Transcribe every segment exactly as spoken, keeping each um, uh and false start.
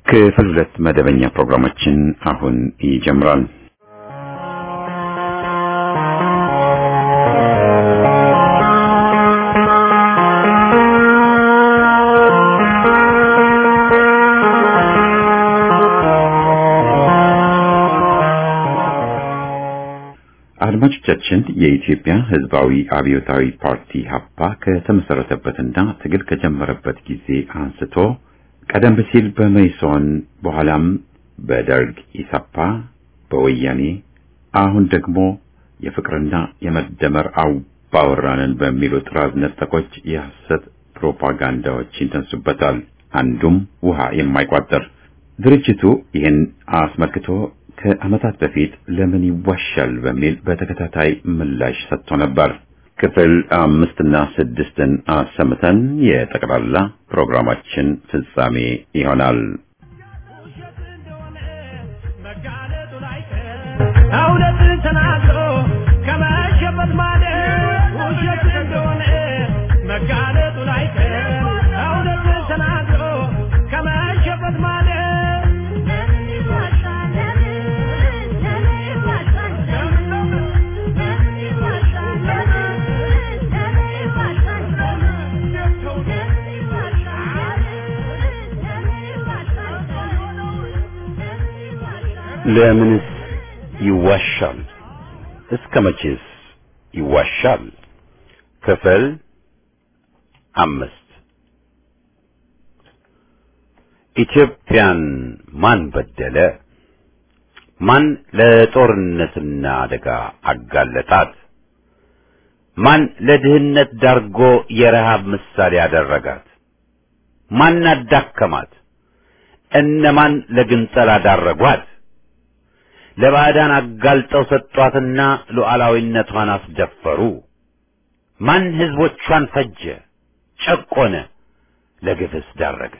ክፍል ሁለት መደበኛ ፕሮግራማችን አሁን ይጀምራል። አድማጮቻችን የኢትዮጵያ ሕዝባዊ አብዮታዊ ፓርቲ ሀፓ ከተመሰረተበትና ትግል ከጀመረበት ጊዜ አንስቶ ቀደም ሲል በመይሶን በኋላም በደርግ ኢሰፓ በወያኔ አሁን ደግሞ የፍቅርና የመደመር አባወራንን በሚሉ ጥራዝ ነጠቆች የሐሰት ፕሮፓጋንዳዎች ይንተንሱበታል። አንዱም ውሃ የማይቋጠር ድርጅቱ ይህን አስመልክቶ ከዓመታት በፊት ለምን ይዋሻል በሚል በተከታታይ ምላሽ ሰጥቶ ነበር። ክፍል አምስትና ስድስትን አሰምተን የጠቅላላ ፕሮግራማችን ፍጻሜ ይሆናል። አውለትን ተናግሮ ከመሸበት ማለት ውሸት እንደሆነ መጋለጡ ላይ አውለትን ተናግሮ ከመሸበት ማለት ለምንስ ይዋሻል? እስከ መቼስ ይዋሻል? ክፍል አምስት ኢትዮጵያን ማን በደለ? ማን ለጦርነትና አደጋ አጋለጣት? ማን ለድህነት ዳርጎ የረሃብ ምሳሌ ያደረጋት? ማን አዳከማት? እነማን ለግንጠላ ዳረጓት? ለባዕዳን አጋልጠው ሰጧትና ሉዓላዊነቷን አስደፈሩ? ማን ህዝቦቿን ፈጀ፣ ጨቆነ፣ ለግፍስ ዳረገ?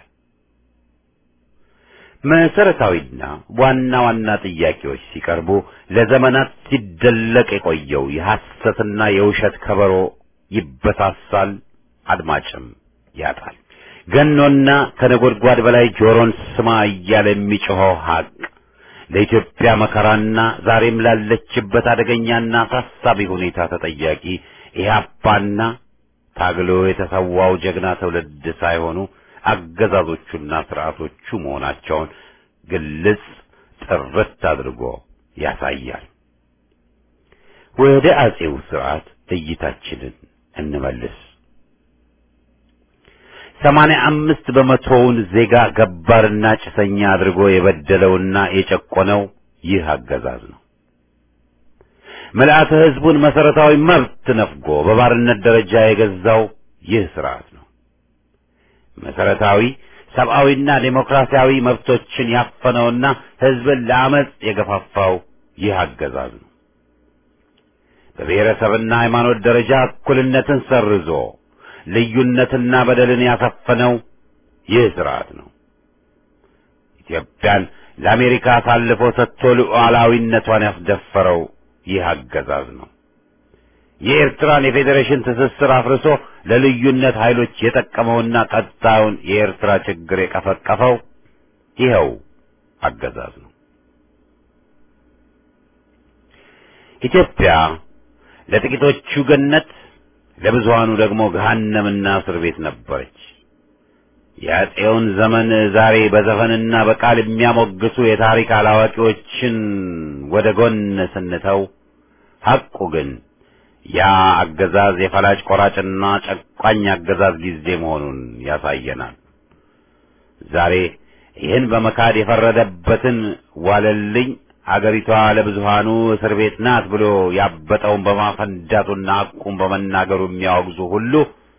መሰረታዊና ዋና ዋና ጥያቄዎች ሲቀርቡ ለዘመናት ሲደለቅ የቆየው የሐሰትና የውሸት ከበሮ ይበሳሳል፣ አድማጭም ያጣል። ገኖና ከነጎድጓድ በላይ ጆሮን ስማ እያለ የሚጮኸው ሀቅ ለኢትዮጵያ መከራና ዛሬም ላለችበት አደገኛና አሳሳቢ ሁኔታ ተጠያቂ ኢህአፓና ታግሎ የተሰዋው ጀግና ትውልድ ሳይሆኑ አገዛዞቹና ስርዓቶቹ መሆናቸውን ግልጽ ጥርት አድርጎ ያሳያል። ወደ አጼው ስርዓት እይታችንን እንመልስ። ሰማንያ አምስት በመቶውን ዜጋ ገባርና ጭሰኛ አድርጎ የበደለውና የጨቆነው ይህ አገዛዝ ነው። መልአተ ህዝቡን መሰረታዊ መብት ነፍጎ በባርነት ደረጃ የገዛው ይህ ስርዓት ነው። መሰረታዊ ሰብአዊና ዴሞክራሲያዊ መብቶችን ያፈነውና ህዝብን ለአመጽ የገፋፋው ይህ አገዛዝ ነው። በብሔረሰብና ሃይማኖት ደረጃ እኩልነትን ሰርዞ ልዩነትና በደልን ያሰፈነው ይህ ስርዓት ነው። ኢትዮጵያን ለአሜሪካ አሳልፎ ሰጥቶ ሉዓላዊነቷን ያስደፈረው ይህ አገዛዝ ነው። የኤርትራን የፌዴሬሽን ትስስር አፍርሶ ለልዩነት ኃይሎች የጠቀመውና ቀጣዩን የኤርትራ ችግር የቀፈቀፈው ይኸው አገዛዝ ነው። ኢትዮጵያ ለጥቂቶቹ ገነት ለብዙሃኑ ደግሞ ገሃነምና እስር ቤት ነበረች። የአጼውን ዘመን ዛሬ በዘፈንና በቃል የሚያሞግሱ የታሪክ አላዋቂዎችን ወደ ጎን ስንተው ሐቁ ግን ያ አገዛዝ የፈላጭ ቆራጭና ጨቋኝ አገዛዝ ጊዜ መሆኑን ያሳየናል። ዛሬ ይህን በመካድ የፈረደበትን ዋለልኝ አገሪቷ ለብዙሃኑ እስር ቤት ናት ብሎ ያበጠውን በማፈንዳቱና ሐቁን በመናገሩ የሚያወግዙ ሁሉ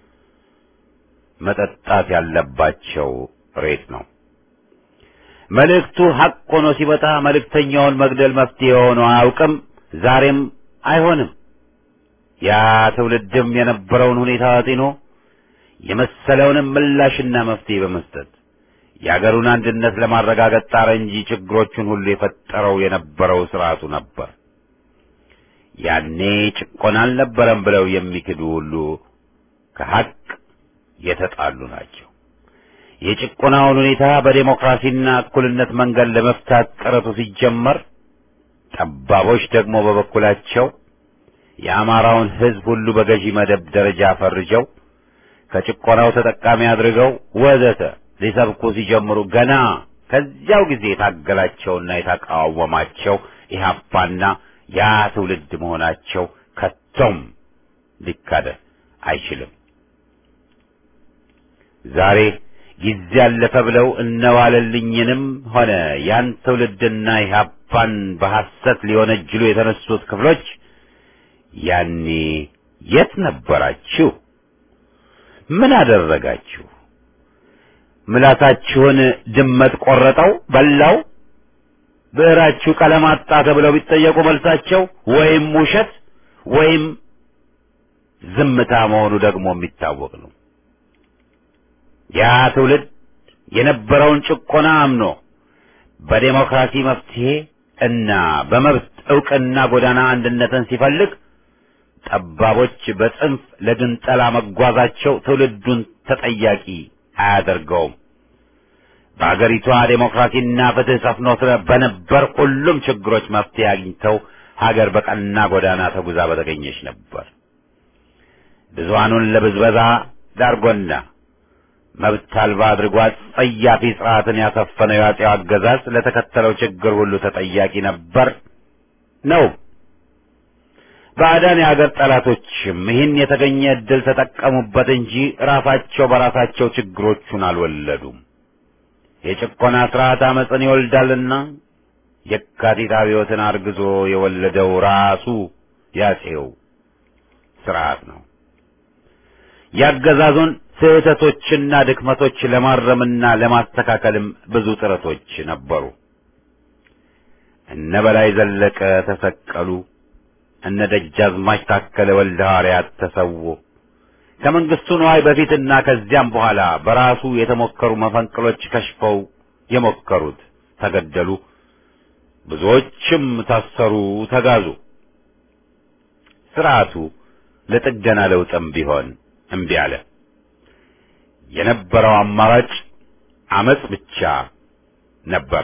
መጠጣት ያለባቸው ሬት ነው። መልእክቱ ሐቅ ሆኖ ሲመጣ መልእክተኛውን መግደል መፍትሄ ሆኖ አያውቅም፣ ዛሬም አይሆንም። ያ ትውልድም የነበረውን ሁኔታ አጢኖ የመሰለውንም ምላሽና መፍትሄ በመስጠት የአገሩን አንድነት ለማረጋገጥ ጣረ እንጂ ችግሮቹን ሁሉ የፈጠረው የነበረው ስርዓቱ ነበር። ያኔ ጭቆና አልነበረም ብለው የሚክዱ ሁሉ ከሐቅ የተጣሉ ናቸው። የጭቆናውን ሁኔታ በዲሞክራሲና እኩልነት መንገድ ለመፍታት ጥረቱ ሲጀመር ጠባቦች ደግሞ በበኩላቸው የአማራውን ሕዝብ ሁሉ በገዢ መደብ ደረጃ ፈርጀው ከጭቆናው ተጠቃሚ አድርገው ወዘተ ሊሰብኩ ሲጀምሩ ገና ከዚያው ጊዜ የታገላቸውና የተቃወማቸው ኢህአፓና ያ ትውልድ መሆናቸው ከቶም ሊካድ አይችልም። ዛሬ ጊዜ ያለፈ ብለው እነዋለልኝንም ሆነ ያን ትውልድና ኢህአፓን በሐሰት ሊወነጅሉ የተነሱት ክፍሎች ያኔ የት ነበራችሁ? ምን አደረጋችሁ? ምላሳችሁን ድመት ቆረጠው በላው? ብዕራችሁ ቀለም አጣ ተብለው ቢጠየቁ መልሳቸው ወይም ውሸት ወይም ዝምታ መሆኑ ደግሞ የሚታወቅ ነው። ያ ትውልድ የነበረውን ጭቆና አምኖ በዴሞክራሲ መፍትሄ እና በመብት ዕውቅና ጎዳና አንድነትን ሲፈልግ ጠባቦች በጽንፍ ለግንጠላ መጓዛቸው ትውልዱን ተጠያቂ አያደርገውም። በአገሪቷ ዴሞክራሲና ፍትህ ሰፍኖ በነበር ሁሉም ችግሮች መፍትሄ አግኝተው ሀገር በቀና ጎዳና ተጉዛ በተገኘች ነበር። ብዙሃኑን ለብዝበዛ ዳርጎና መብት አልባ አድርጎ ጸያፊ ስርዓትን ያሰፈነው የአፄው አገዛዝ ለተከተለው ችግር ሁሉ ተጠያቂ ነበር ነው። ባዕዳን የአገር ጠላቶችም ይህን የተገኘ ዕድል ተጠቀሙበት እንጂ ራሳቸው በራሳቸው ችግሮቹን አልወለዱም። የጭቆና ስርዓት አመፅን ይወልዳልና የካቲት አብዮትን አርግዞ የወለደው ራሱ ያፄው ስርዓት ነው። ያገዛዙን ስህተቶችና ድክመቶች ለማረምና ለማስተካከልም ብዙ ጥረቶች ነበሩ። እነ በላይ ዘለቀ ተሰቀሉ። እነ ደጃዝማች ታከለ ወልደ ሐዋርያት ተሰዉ። ከመንግስቱ ንዋይ በፊትና ከዚያም በኋላ በራሱ የተሞከሩ መፈንቅሎች ከሽፈው የሞከሩት ተገደሉ። ብዙዎችም ታሰሩ፣ ተጋዙ። ስርዓቱ ለጥገና ለውጥም ቢሆን እምቢ አለ። የነበረው አማራጭ አመጽ ብቻ ነበር።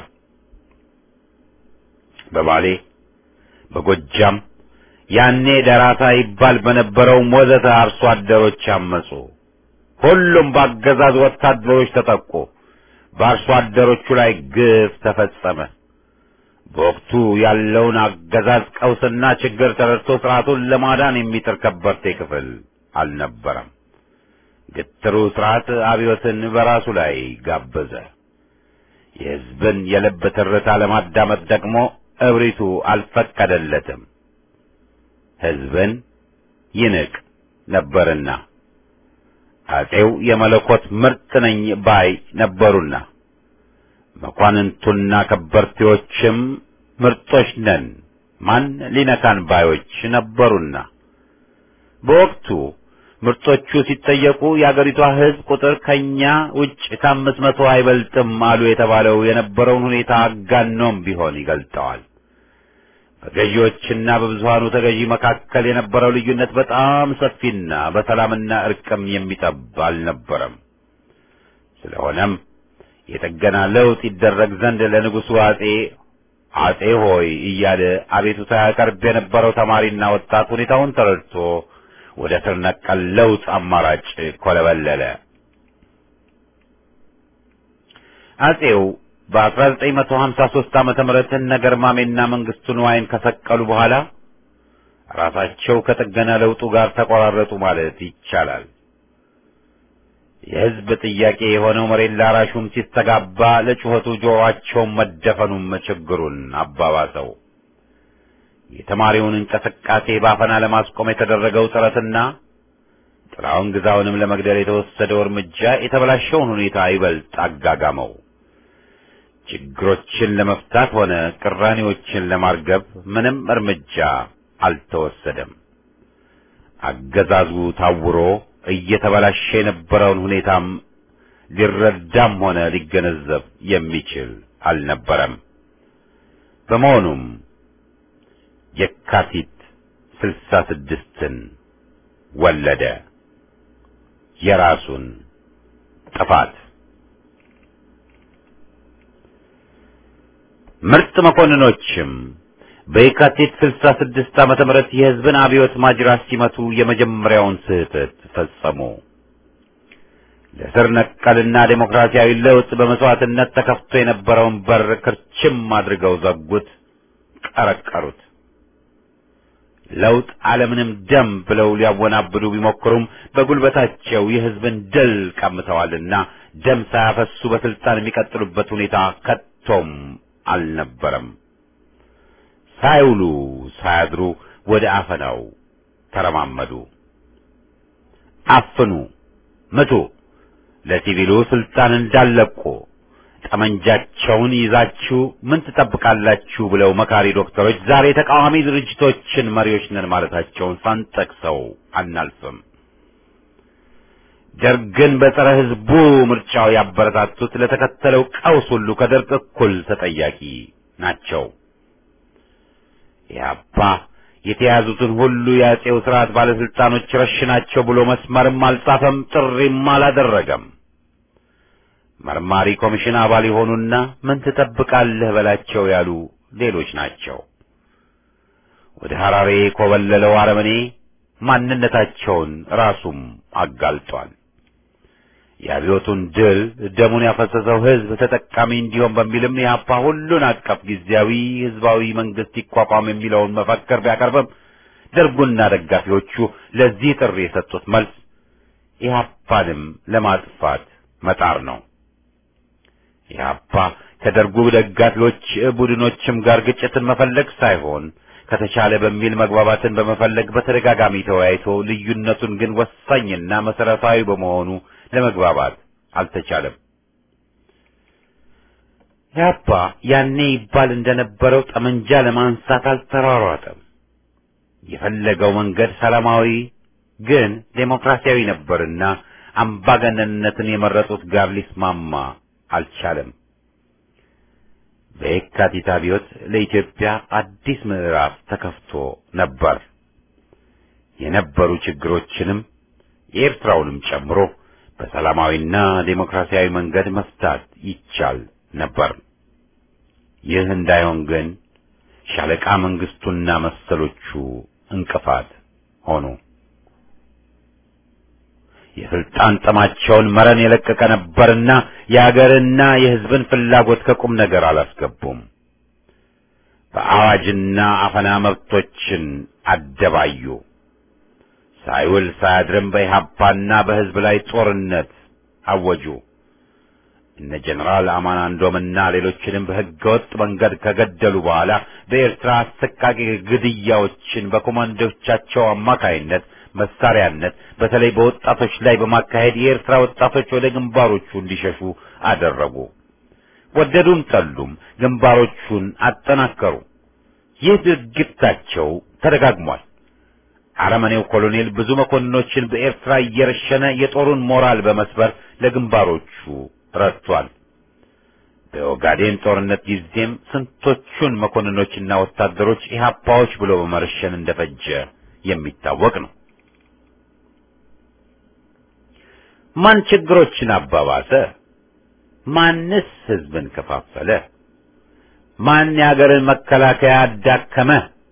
በባሌ በጎጃም ያኔ ደራሳ ይባል በነበረው ወዘተ አርሶ አደሮች አመጹ። ሁሉም በአገዛዝ ወታደሮች ተጠቁ። በአርሶ አደሮቹ ላይ ግፍ ተፈጸመ። በወቅቱ ያለውን አገዛዝ ቀውስና ችግር ተረድቶ ስርዓቱን ለማዳን የሚጥር ከበርቴ ክፍል አልነበረም። ግትሩ ስርዓት አብዮትን በራሱ ላይ ጋበዘ። የሕዝብን የልብ ትርታ ለማዳመጥ ደግሞ እብሪቱ አልፈቀደለትም። ሕዝብን ይንቅ ነበርና አፄው የመለኮት ምርጥ ነኝ ባይ ነበሩና መኳንንቱና ከበርቴዎችም ምርጦች ነን ማን ሊነካን ባዮች ነበሩና በወቅቱ ምርጦቹ ሲጠየቁ የአገሪቷ ሕዝብ ቁጥር ከኛ ውጭ ከአምስት መቶ አይበልጥም አሉ የተባለው የነበረውን ሁኔታ አጋኖም ቢሆን ይገልጠዋል። በገዢዎችና በብዙሃኑ ተገዢ መካከል የነበረው ልዩነት በጣም ሰፊና በሰላምና እርቅም የሚጠብ አልነበረም። ስለሆነም የጥገና ለውጥ ይደረግ ዘንድ ለንጉሡ አጼ አጼ ሆይ እያለ አቤቱታ ያቀርብ የነበረው ተማሪና ወጣት ሁኔታውን ተረድቶ ወደ ስር ነቀል ለውጥ አማራጭ ኮለበለለ። አጼው በአስራ ዘጠኝ መቶ ሀምሳ ሦስት ዓመተ ምህረት ነገርማሜና መንግስቱ ንዋይን ከሰቀሉ በኋላ ራሳቸው ከጥገና ለውጡ ጋር ተቆራረጡ ማለት ይቻላል። የሕዝብ ጥያቄ የሆነው መሬት ላራሹም ሲስተጋባ ለጩኸቱ ጆሮአቸውን መደፈኑም ችግሩን አባባሰው። የተማሪውን እንቅስቃሴ ባፈና ለማስቆም የተደረገው ጥረትና ጥላውን ግዛውንም ለመግደል የተወሰደው እርምጃ የተበላሸውን ሁኔታ ይበልጥ አጋጋመው። ችግሮችን ለመፍታት ሆነ ቅራኔዎችን ለማርገብ ምንም እርምጃ አልተወሰደም። አገዛዙ ታውሮ እየተበላሸ የነበረውን ሁኔታም ሊረዳም ሆነ ሊገነዘብ የሚችል አልነበረም። በመሆኑም የካቲት ስልሳ ስድስትን ወለደ፣ የራሱን ጥፋት። ምርጥ መኮንኖችም በየካቲት ስልሳ ስድስት ዓመተ ምህረት የሕዝብን አብዮት ማጅራት ሲመቱ የመጀመሪያውን ስህተት ፈጸሙ። ለስር ነቀልና ዴሞክራሲያዊ ለውጥ በመስዋዕትነት ተከፍቶ የነበረውን በር ክርችም አድርገው ዘጉት፣ ቀረቀሩት። ለውጥ ዓለምንም ደም ብለው ሊያወናብዱ ቢሞክሩም በጉልበታቸው የሕዝብን ድል ቀምተዋልና ደም ሳያፈሱ በስልጣን የሚቀጥሉበት ሁኔታ ከቶም አልነበረም። ሳይውሉ ሳያድሩ ወደ አፈናው ተረማመዱ። አፍኑ፣ ምቱ፣ ለሲቪሉ ስልጣን እንዳለቁ ጠመንጃቸውን ይዛችሁ ምን ትጠብቃላችሁ ብለው መካሪ ዶክተሮች ዛሬ ተቃዋሚ ድርጅቶችን መሪዎች ነን ማለታቸውን ሳንጠቅሰው አናልፍም። ደርግን በጸረ ሕዝቡ ምርጫው ያበረታቱት ለተከተለው ቀውስ ሁሉ ከደርግ እኩል ተጠያቂ ናቸው። ኢህአፓ የተያዙትን ሁሉ የአጼው ስርዓት ባለስልጣኖች ረሽናቸው ብሎ መስመርም አልጻፈም፣ ጥሪም አላደረገም። መርማሪ ኮሚሽን አባል የሆኑና ምን ትጠብቃለህ በላቸው ያሉ ሌሎች ናቸው። ወደ ሐራሬ ኮበለለው አረመኔ ማንነታቸውን ራሱም አጋልጧል። የአብዮቱን ድል ደሙን ያፈሰሰው ሕዝብ ተጠቃሚ እንዲሆን በሚልም ኢህአፓ ሁሉን አቀፍ ጊዜያዊ ሕዝባዊ መንግስት ይቋቋም የሚለውን መፈክር ቢያቀርብም ደርጉና ደጋፊዎቹ ለዚህ ጥሪ የሰጡት መልስ ኢህአፓንም ለማጥፋት መጣር ነው። ኢህአፓ ከደርጉ ደጋፊዎች ቡድኖችም ጋር ግጭትን መፈለግ ሳይሆን ከተቻለ በሚል መግባባትን በመፈለግ በተደጋጋሚ ተወያይቶ ልዩነቱን ግን ወሳኝና መሰረታዊ በመሆኑ ለመግባባት አልተቻለም። ኢህአፓ ያኔ ይባል እንደነበረው ጠመንጃ ለማንሳት አልተሯሯጠም። የፈለገው መንገድ ሰላማዊ ግን ዴሞክራሲያዊ ነበርና አምባገነንነትን የመረጡት ጋር ሊስማማ አልቻለም። በየካቲት አብዮት ለኢትዮጵያ አዲስ ምዕራፍ ተከፍቶ ነበር። የነበሩ ችግሮችንም የኤርትራውንም ጨምሮ በሰላማዊና ዴሞክራሲያዊ መንገድ መፍታት ይቻል ነበር። ይህ እንዳይሆን ግን ሻለቃ መንግስቱና መሰሎቹ እንቅፋት ሆኑ። የስልጣን ጥማቸውን መረን የለቀቀ ነበርና የአገርና የሕዝብን ፍላጎት ከቁም ነገር አላስገቡም። በአዋጅና አፈና መብቶችን አደባዩ። ሳይውል ሳያድርም በኢህአፓና በሕዝብ ላይ ጦርነት አወጁ። እነ ጀነራል አማን አንዶምና ሌሎችንም በሕገወጥ መንገድ ከገደሉ በኋላ በኤርትራ አሰቃቂ ግድያዎችን በኮማንዶቻቸው አማካይነት መሳሪያነት በተለይ በወጣቶች ላይ በማካሄድ የኤርትራ ወጣቶች ወደ ግንባሮቹ እንዲሸሹ አደረጉ። ወደዱም ጠሉም ግንባሮቹን አጠናከሩ። ይህ ድርጊታቸው ተደጋግሟል። አረመኔው ኮሎኔል ብዙ መኮንኖችን በኤርትራ እየረሸነ የጦሩን ሞራል በመስበር ለግንባሮቹ ረድቷል። በኦጋዴን ጦርነት ጊዜም ስንቶቹን መኮንኖችና ወታደሮች ኢህአፓዎች ብሎ በመረሸን እንደፈጀ የሚታወቅ ነው። ማን ችግሮችን አባባሰ? ማንስ ሕዝብን ከፋፈለ? ማን የአገርን መከላከያ አዳከመ?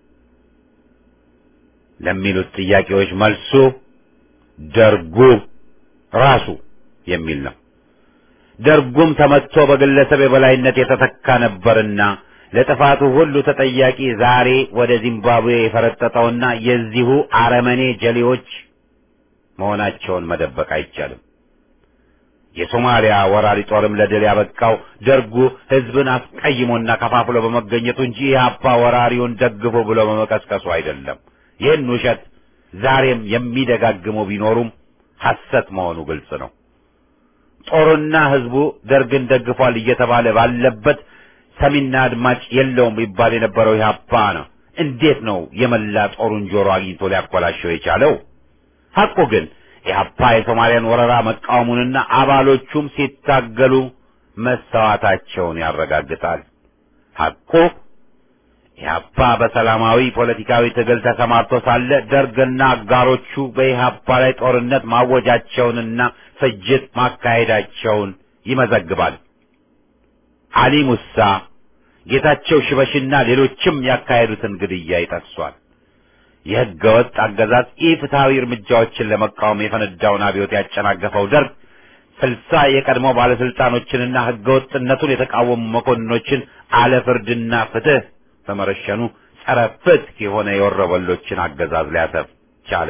ለሚሉት ጥያቄዎች መልሱ ደርጉ ራሱ የሚል ነው። ደርጉም ተመትቶ በግለሰብ የበላይነት የተተካ ነበርና ለጥፋቱ ሁሉ ተጠያቂ ዛሬ ወደ ዚምባብዌ የፈረጠጠውና የዚሁ አረመኔ ጀሌዎች መሆናቸውን መደበቅ አይቻልም። የሶማሊያ ወራሪ ጦርም ለድል ያበቃው ደርጉ ሕዝብን አስቀይሞና ከፋፍሎ በመገኘቱ እንጂ ኢህአፓ ወራሪውን ደግፎ ብሎ በመቀስቀሱ አይደለም። ይህን ውሸት ዛሬም የሚደጋግሙ ቢኖሩም ሐሰት መሆኑ ግልጽ ነው። ጦርና ሕዝቡ ደርግን ደግፏል እየተባለ ባለበት ሰሚና አድማጭ የለውም ይባል የነበረው ኢህአፓ ነው። እንዴት ነው የመላ ጦሩን ጆሮ አግኝቶ ሊያኮላሸው የቻለው? ሐቁ ግን ኢህአፓ የሶማሊያን ወረራ መቃወሙንና አባሎቹም ሲታገሉ መሰዋታቸውን ያረጋግጣል። ሐቁ ኢህአፓ በሰላማዊ ፖለቲካዊ ትግል ተሰማርቶ ሳለ ደርግና አጋሮቹ በኢህአፓ ላይ ጦርነት ማወጃቸውንና ፍጅት ማካሄዳቸውን ይመዘግባል። አሊ ሙሳ ጌታቸው ሽበሽና ሌሎችም ያካሄዱትን ግድያ ይጠቅሷል። የሕገ ወጥ አገዛዝ ኢፍትሐዊ እርምጃዎችን ለመቃወም የፈነዳውን አብዮት ያጨናገፈው ደርግ ስልሳ የቀድሞ ባለስልጣኖችንና ሕገ ወጥነቱን የተቃወሙ መኮንኖችን አለ ፍርድና ፍትህ በመረሸኑ ጸረ ፍትህ የሆነ የወረበሎችን አገዛዝ ሊያሰፍ ቻለ።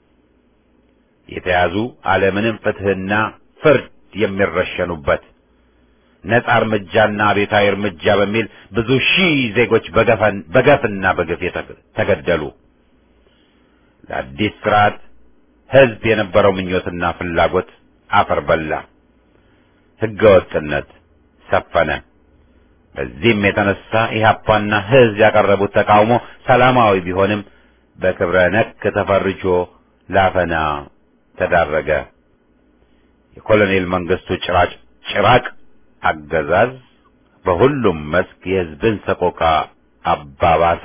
የተያዙ አለምንም ፍትህና ፍርድ የሚረሸኑበት ነጻ እርምጃና አቤታዊ እርምጃ በሚል ብዙ ሺህ ዜጎች በገፈን በገፍና በግፍ ተገደሉ። ለአዲስ ስርዓት ሕዝብ የነበረው ምኞትና ፍላጎት አፈር በላ። ሕገ ወጥነት ሰፈነ። በዚህም የተነሳ ኢህአፓና ሕዝብ ያቀረቡት ተቃውሞ ሰላማዊ ቢሆንም በክብረ ነክ ተፈርጆ ላፈና ተዳረገ። የኮሎኔል መንግስቱ ጭራቅ ጭራቅ አገዛዝ በሁሉም መስክ የሕዝብን ሰቆቃ አባባሰ።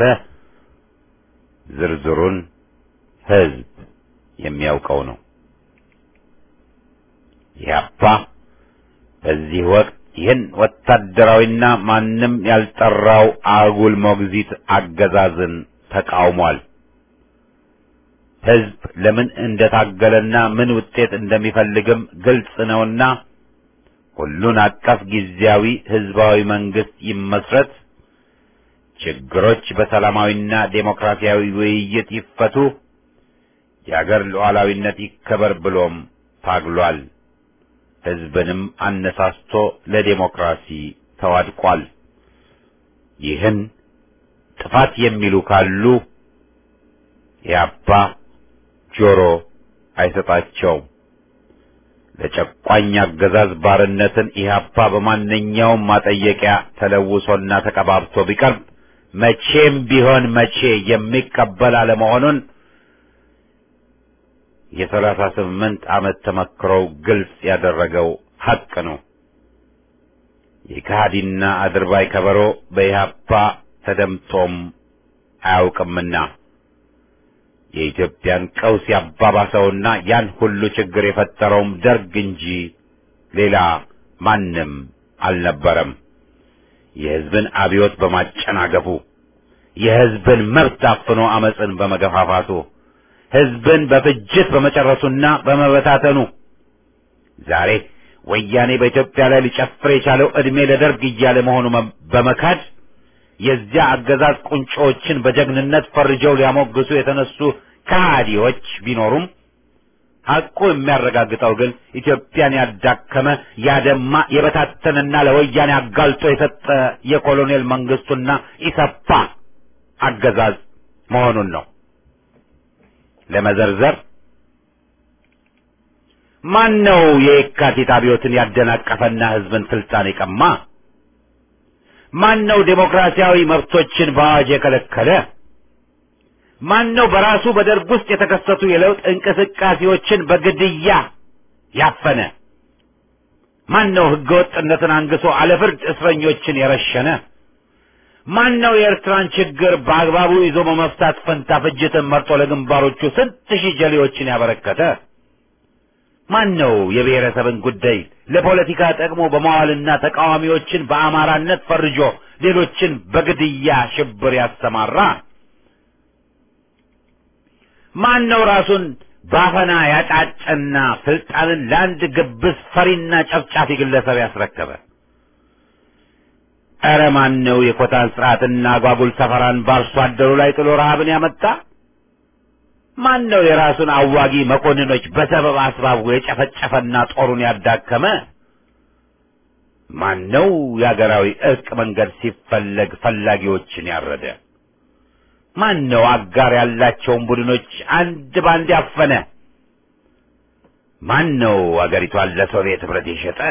ዝርዝሩን ሕዝብ የሚያውቀው ነው። ኢህአፓ በዚህ ወቅት ይህን ወታደራዊና ማንም ያልጠራው አጉል ሞግዚት አገዛዝን ተቃውሟል። ሕዝብ ለምን እንደታገለና ምን ውጤት እንደሚፈልግም ግልጽ ነውና ሁሉን አቀፍ ጊዜያዊ ህዝባዊ መንግስት ይመስረት፣ ችግሮች በሰላማዊና ዴሞክራሲያዊ ውይይት ይፈቱ፣ የአገር ሉዓላዊነት ይከበር ብሎም ታግሏል። ሕዝብንም አነሳስቶ ለዴሞክራሲ ተዋድቋል። ይህን ጥፋት የሚሉ ካሉ ኢህአፓ ጆሮ አይሰጣቸውም። ለጨቋኝ አገዛዝ ባርነትን ኢህአፓ በማንኛውም ማጠየቂያ ተለውሶና ተቀባብቶ ቢቀርብ መቼም ቢሆን መቼ የሚቀበል አለመሆኑን የሰላሳ ስምንት ዓመት ተመክሮው ግልጽ ያደረገው ሐቅ ነው። የካዲና አድርባይ ከበሮ በኢህአፓ ተደምጦም አያውቅምና የኢትዮጵያን ቀውስ ያባባሰውና ያን ሁሉ ችግር የፈጠረውም ደርግ እንጂ ሌላ ማንም አልነበረም። የሕዝብን አብዮት በማጨናገፉ፣ የሕዝብን መብት አፍኖ አመፅን በመገፋፋቱ፣ ሕዝብን በፍጅት በመጨረሱና በመበታተኑ ዛሬ ወያኔ በኢትዮጵያ ላይ ሊጨፍር የቻለው ዕድሜ ለደርግ እያለ መሆኑ በመካድ የዚያ አገዛዝ ቁንጮዎችን በጀግንነት ፈርጀው ሊያሞግሱ የተነሱ ከሃዲዎች ቢኖሩም ሐቁ የሚያረጋግጠው ግን ኢትዮጵያን ያዳከመ ያደማ የበታተነና ለወያኔ አጋልጦ የሰጠ የኮሎኔል መንግስቱና ኢሰፓ አገዛዝ መሆኑን ነው። ለመዘርዘር ማን ነው የካቲት አብዮትን ያደናቀፈና ሕዝብን ስልጣን የቀማ? ማን ነው ዴሞክራሲያዊ መብቶችን በአዋጅ የከለከለ? ማን ነው በራሱ በደርግ ውስጥ የተከሰቱ የለውጥ እንቅስቃሴዎችን በግድያ ያፈነ? ማን ነው ሕገወጥነትን አንግሶ አለፍርድ እስረኞችን የረሸነ? ማን ነው የኤርትራን ችግር በአግባቡ ይዞ በመፍታት ፈንታ ፍጅትን መርጦ ለግንባሮቹ ስንት ሺህ ጀሌዎችን ያበረከተ? ማን ነው የብሔረሰብን ጉዳይ ለፖለቲካ ጠቅሞ በማዋልና ተቃዋሚዎችን በአማራነት ፈርጆ ሌሎችን በግድያ ሽብር ያሰማራ? ማን ነው ራሱን ባፈና ያጫጨና ስልጣንን ለአንድ ግብዝ ፈሪና ጨፍጫፊ ግለሰብ ያስረከበ? ኧረ ማን ነው የኮታን ስርዓትና አጓጉል ሰፈራን በአርሶ አደሩ ላይ ጥሎ ረሃብን ያመጣ? ማን ነው የራሱን አዋጊ መኮንኖች በሰበብ አስባቡ የጨፈጨፈና ጦሩን ያዳከመ? ማን ነው የአገራዊ እርቅ መንገድ ሲፈለግ ፈላጊዎችን ያረደ? ማን ነው አጋር ያላቸውን ቡድኖች አንድ ባንድ ያፈነ? ማን ነው አገሪቷን ለሶቪየት ህብረት የሸጠ?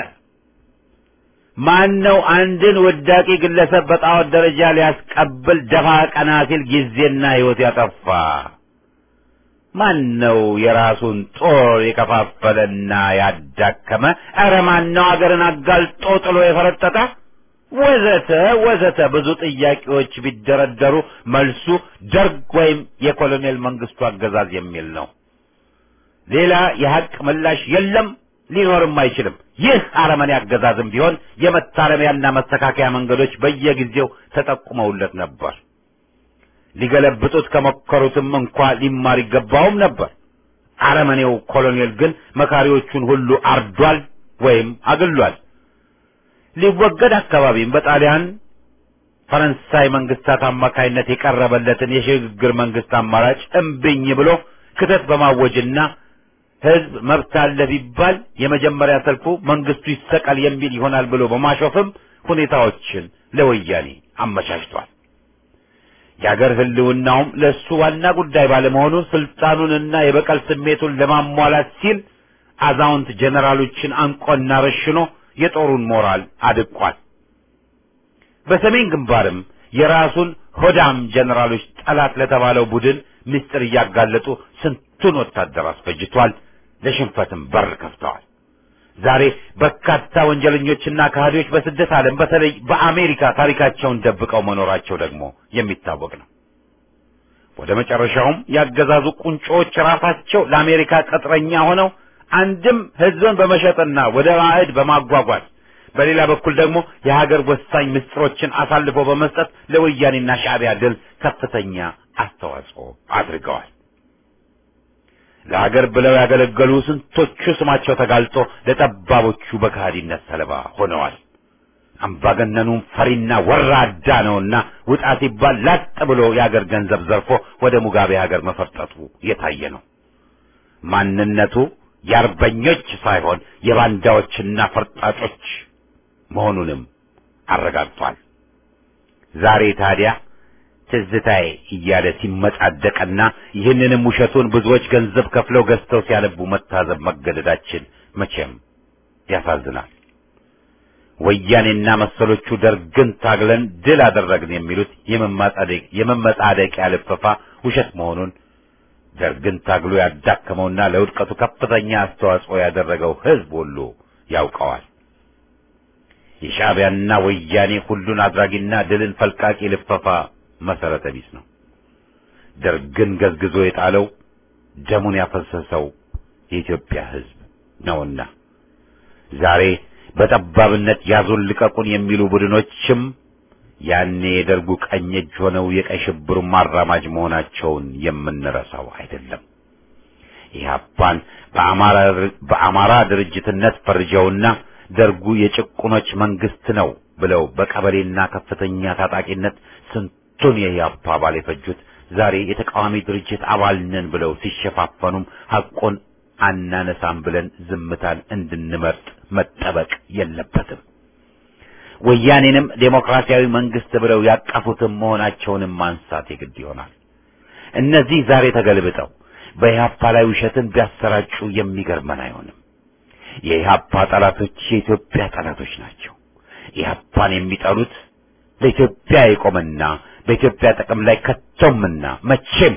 ማን ነው አንድን ወዳቂ ግለሰብ በጣዖት ደረጃ ሊያስቀብል ደፋ ቀና ሲል ጊዜና ሕይወት ያጠፋ? ማን ነው የራሱን ጦር የከፋፈለና ያዳከመ? ኧረ ማን ነው አገርን አጋልጦ ጥሎ የፈረጠጠ? ወዘተ ወዘተ ብዙ ጥያቄዎች ቢደረደሩ መልሱ ደርግ ወይም የኮሎኔል መንግስቱ አገዛዝ የሚል ነው። ሌላ የሐቅ ምላሽ የለም ሊኖርም አይችልም። ይህ አረመኔ አገዛዝም ቢሆን የመታረሚያና መስተካከያ መንገዶች በየጊዜው ተጠቁመውለት ነበር። ሊገለብጡት ከመከሩትም እንኳ ሊማር ይገባውም ነበር። አረመኔው ኮሎኔል ግን መካሪዎቹን ሁሉ አርዷል ወይም አግሏል። ሊወገድ አካባቢም በጣሊያን ፈረንሳይ መንግስታት አማካይነት የቀረበለትን የሽግግር መንግስት አማራጭ እምብኝ ብሎ ክተት በማወጅና ህዝብ መብት አለ ቢባል የመጀመሪያ ሰልፉ መንግስቱ ይሰቀል የሚል ይሆናል ብሎ በማሾፍም ሁኔታዎችን ለወያኔ አመቻችቷል። የአገር ህልውናውም ለሱ ዋና ጉዳይ ባለመሆኑ ስልጣኑንና የበቀል ስሜቱን ለማሟላት ሲል አዛውንት ጀነራሎችን አንቆና ረሽኖ የጦሩን ሞራል አድቋል። በሰሜን ግንባርም የራሱን ሆዳም ጀነራሎች ጠላት ለተባለው ቡድን ምስጢር እያጋለጡ ስንቱን ወታደር አስፈጅቷል። ለሽንፈትም በር ከፍተዋል። ዛሬ በርካታ ወንጀለኞችና ከሃዲዎች በስደት ዓለም በተለይ በአሜሪካ ታሪካቸውን ደብቀው መኖራቸው ደግሞ የሚታወቅ ነው። ወደ መጨረሻውም ያገዛዙ ቁንጮዎች ራሳቸው ለአሜሪካ ቅጥረኛ ሆነው አንድም ህዝብን በመሸጥና ወደ ባዕድ በማጓጓዝ በሌላ በኩል ደግሞ የሀገር ወሳኝ ምስጢሮችን አሳልፎ በመስጠት ለወያኔና ሻዕቢያ ድል ከፍተኛ አስተዋጽኦ አድርገዋል። ለሀገር ብለው ያገለገሉ ስንቶቹ ስማቸው ተጋልጦ ለጠባቦቹ በከሃዲነት ሰለባ ሆነዋል። አምባገነኑም ፈሪና ወራዳ ነውና ውጣ ሲባል ላጥ ብሎ የሀገር ገንዘብ ዘርፎ ወደ ሙጋቤ ሀገር መፈርጠጡ የታየ ነው። ማንነቱ የአርበኞች ሳይሆን የባንዳዎችና ፈርጣጮች መሆኑንም አረጋግጧል። ዛሬ ታዲያ ትዝታዬ እያለ ሲመጻደቅና ይህንንም ውሸቱን ብዙዎች ገንዘብ ከፍለው ገዝተው ሲያነቡ መታዘብ መገደዳችን መቼም ያሳዝናል። ወያኔና መሰሎቹ ደርግን ታግለን ድል አደረግን የሚሉት የመማጻደቅ የመመጻደቂያ ልፈፋ ውሸት መሆኑን ደርግን ታግሎ ያዳከመውና ለውድቀቱ ከፍተኛ አስተዋጽኦ ያደረገው ህዝብ ሁሉ ያውቀዋል። የሻዕቢያና ወያኔ ሁሉን አድራጊና ድልን ፈልቃቂ ልፈፋ መሰረተ ቢስ ነው። ደርግን ገዝግዞ የጣለው ደሙን ያፈሰሰው የኢትዮጵያ ህዝብ ነውና ዛሬ በጠባብነት ያዙን ልቀቁን የሚሉ ቡድኖችም ያኔ የደርጉ ቀኝ እጅ ሆነው የቀይ ሽብሩ ማራማጅ መሆናቸውን የምንረሳው አይደለም። ኢህአፓን በአማራ በአማራ ድርጅትነት ፈርጀውና ደርጉ የጭቁኖች መንግስት ነው ብለው በቀበሌና ከፍተኛ ታጣቂነት ስንቱን የኢህአፓ አባል የፈጁት ዛሬ የተቃዋሚ ድርጅት አባል ነን ብለው ሲሸፋፈኑም ሐቁን አናነሳም ብለን ዝምታን እንድንመርጥ መጠበቅ የለበትም። ወያኔንም ዴሞክራሲያዊ መንግስት ብለው ያቀፉትም መሆናቸውንም ማንሳት የግድ ይሆናል። እነዚህ ዛሬ ተገልብጠው በኢህአፓ ላይ ውሸትን ቢያሰራጩ የሚገርመን አይሆንም። የኢህአፓ ጠላቶች የኢትዮጵያ ጠላቶች ናቸው። ኢህአፓን የሚጠሉት ለኢትዮጵያ የቆመና በኢትዮጵያ ጥቅም ላይ ከቶምና መቼም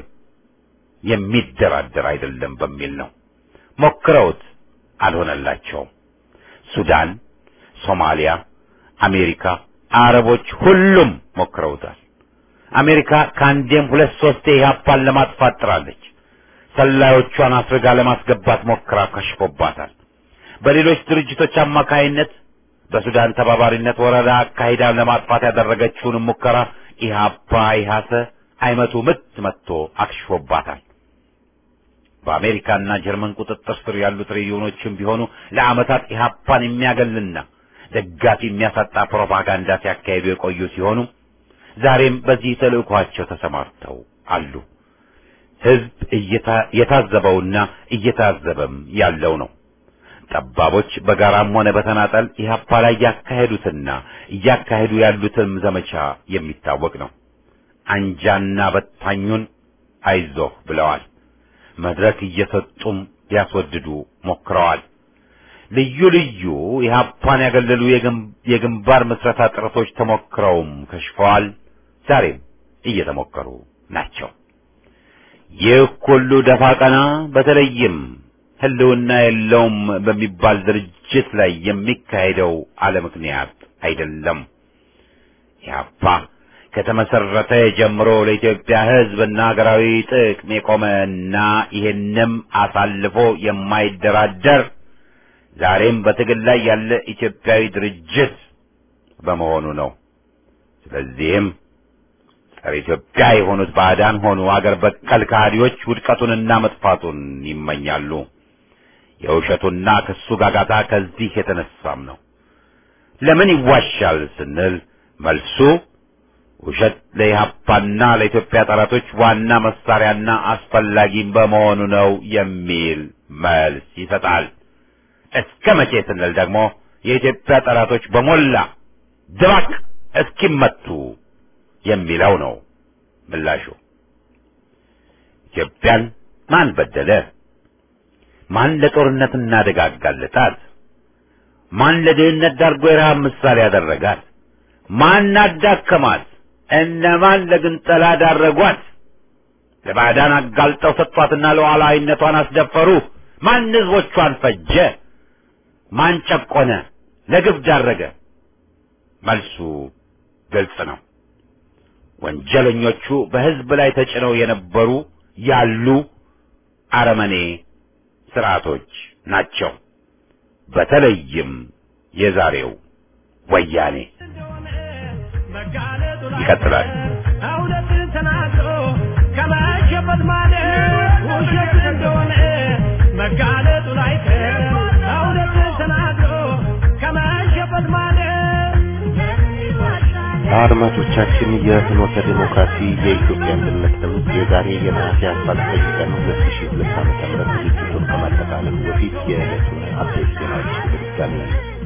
የሚደራደር አይደለም በሚል ነው። ሞክረውት አልሆነላቸውም። ሱዳን፣ ሶማሊያ፣ አሜሪካ፣ አረቦች ሁሉም ሞክረውታል። አሜሪካ ከአንዴም ሁለት ሶስቴ ኢህአፓን ለማጥፋት ጥራለች። ሰላዮቿን አስርጋ ለማስገባት ሞክራ ከሽፎባታል። በሌሎች ድርጅቶች አማካይነት በሱዳን ተባባሪነት ወረዳ አካሂዳ ለማጥፋት ያደረገችውን ሙከራ ኢህአፓ ኢህአሰ አይመቱ ምት መጥቶ አክሽፎባታል። በአሜሪካና ጀርመን ቁጥጥር ስር ያሉት ሬዲዮኖችም ቢሆኑ ለዓመታት ኢህአፓን የሚያገልና ደጋፊ የሚያሳጣ ፕሮፓጋንዳ ሲያካሂዱ የቆዩ ሲሆኑ ዛሬም በዚህ ተልእኮአቸው ተሰማርተው አሉ። ህዝብ እየታዘበውና እየታዘበም ያለው ነው። ጠባቦች በጋራም ሆነ በተናጠል ኢህአፓ ላይ ያካሄዱትና እያካሄዱ ያሉትም ዘመቻ የሚታወቅ ነው። አንጃና በታኙን አይዞህ ብለዋል። መድረክ እየሰጡም ሊያስወድዱ ሞክረዋል። ልዩ ልዩ ኢህአፓን ያገለሉ የግንባር መስረታ ጥረቶች ተሞክረውም ከሽፈዋል። ዛሬም እየተሞከሩ ናቸው። ይህ ሁሉ ደፋ ቀና በተለይም ህልውና የለውም በሚባል ድርጅት ላይ የሚካሄደው አለ ምክንያት አይደለም። ኢህአፓ ከተመሰረተ ጀምሮ ለኢትዮጵያ ህዝብና ሀገራዊ ጥቅም የቆመና ይሄንም አሳልፎ የማይደራደር ዛሬም በትግል ላይ ያለ ኢትዮጵያዊ ድርጅት በመሆኑ ነው። ስለዚህም ጸረ ኢትዮጵያ የሆኑት ባዕዳን ሆኑ አገር በቀል ከሃዲዎች ውድቀቱንና መጥፋቱን ይመኛሉ። የውሸቱና ክሱ ጋጋታ ከዚህ የተነሳም ነው። ለምን ይዋሻል ስንል መልሱ ውሸት ለኢህአፓና ለኢትዮጵያ ጠላቶች ዋና መሳሪያና አስፈላጊ በመሆኑ ነው የሚል መልስ ይሰጣል። እስከ መቼ ስንል ደግሞ የኢትዮጵያ ጠላቶች በሞላ ድባቅ እስኪመቱ የሚለው ነው ምላሹ። ኢትዮጵያን ማን በደለ? ማን ለጦርነትና አደጋ አጋለጣት? ማን ለድህነት ዳርጎ የረሃብ ምሳሌ ያደረጋት? ማን አዳከማት? እነማን ለግንጠላ ዳረጓት? ለባዕዳን አጋልጠው ሰጥቷትና ሉዓላዊነቷን አስደፈሩ? ማን ሕዝቦቿን ፈጀ? ማን ጨቆነ? ለግፍ ዳረገ? መልሱ ግልጽ ነው። ወንጀለኞቹ በሕዝብ ላይ ተጭነው የነበሩ ያሉ አረመኔ ስርዓቶች ናቸው። በተለይም የዛሬው ወያኔ። ይቀጥላል። እውነትን ተናግሮ ከመሸበት ማለት ውሸት እንደሆነ መጋለጡ ላይ እውነትን ተናግሮ ከመሸበት ማለት። አድማጮቻችን የፍኖተ ዲሞክራሲ የኢትዮጵያ አንድነት ድምፅ የዛሬ የነሐሴ አስራ ዘጠኝ ቀን ሁለት ሺህ ሁለት ዓመተ ምህረት ዝግጅቱን ከማጠቃለሉ በፊት የዕለቱን አበይት ዜናዎች በድጋሚ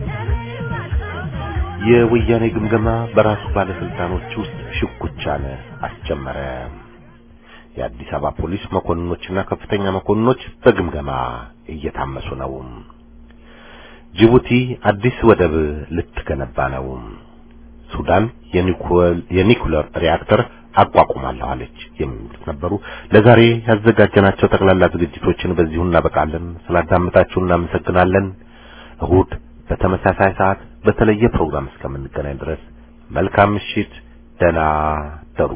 የወያኔ ግምገማ በራሱ ባለስልጣኖች ውስጥ ሽኩቻን አስጀመረ። የአዲስ አበባ ፖሊስ መኮንኖችና ከፍተኛ መኮንኖች በግምገማ እየታመሱ ነው። ጅቡቲ አዲስ ወደብ ልትገነባ ነው። ሱዳን የኒኩለር ሪአክተር አቋቁማለሁ አለች የሚሉት ነበሩ። ለዛሬ ያዘጋጀናቸው ጠቅላላ ዝግጅቶችን በዚሁ እናበቃለን። ስላዳመጣችሁ እናመሰግናለን። እሁድ በተመሳሳይ ሰዓት በተለየ ፕሮግራም እስከምንገናኝ ድረስ መልካም ምሽት፣ ደህና ደሩ።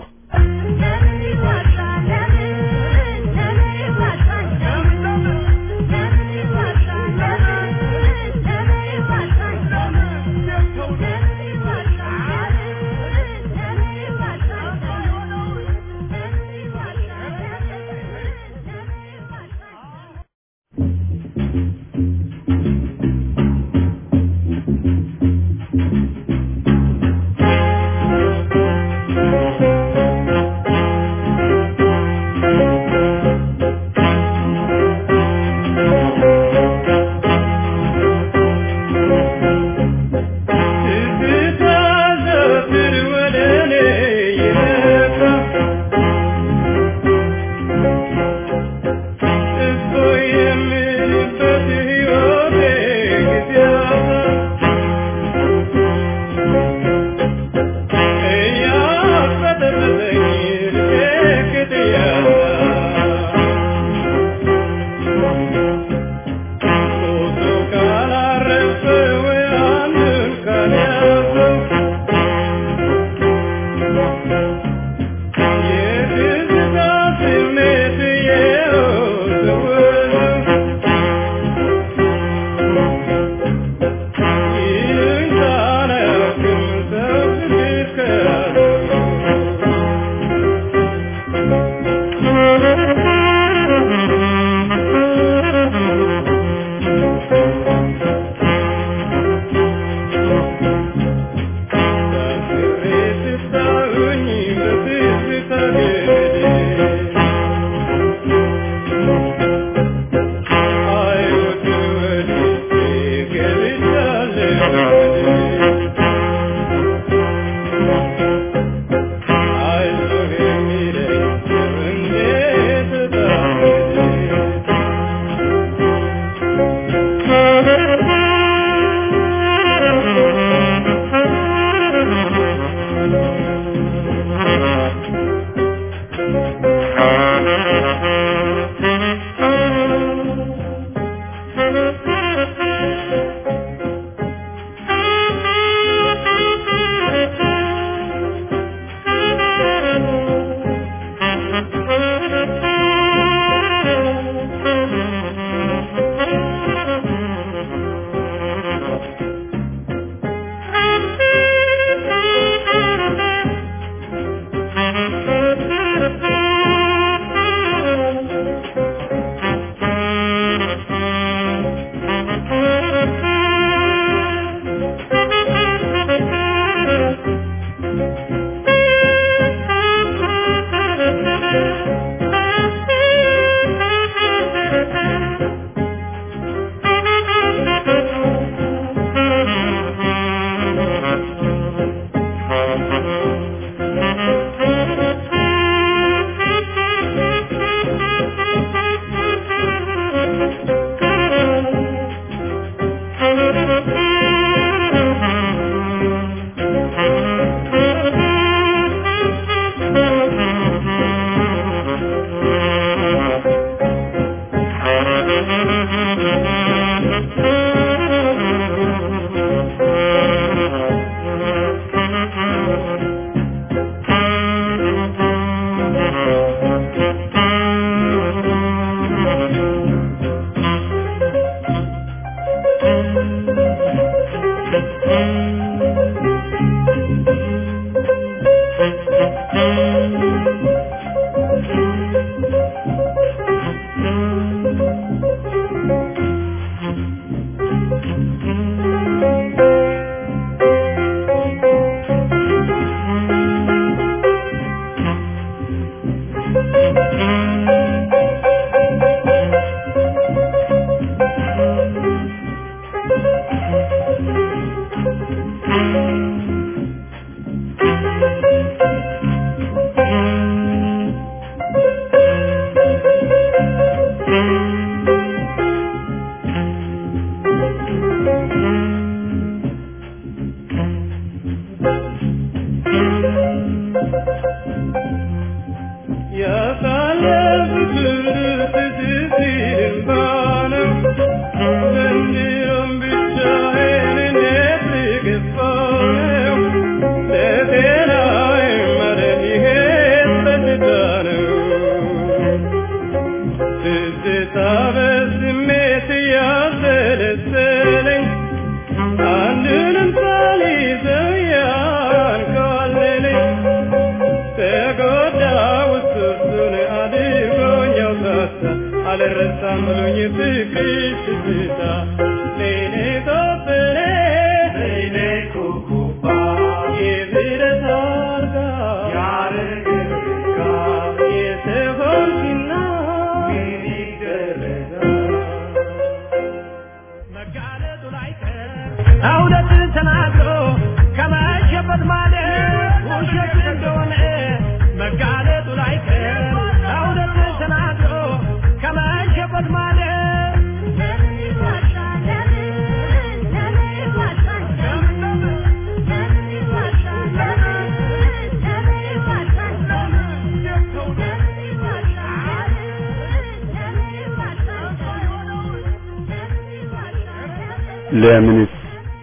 ለምንስ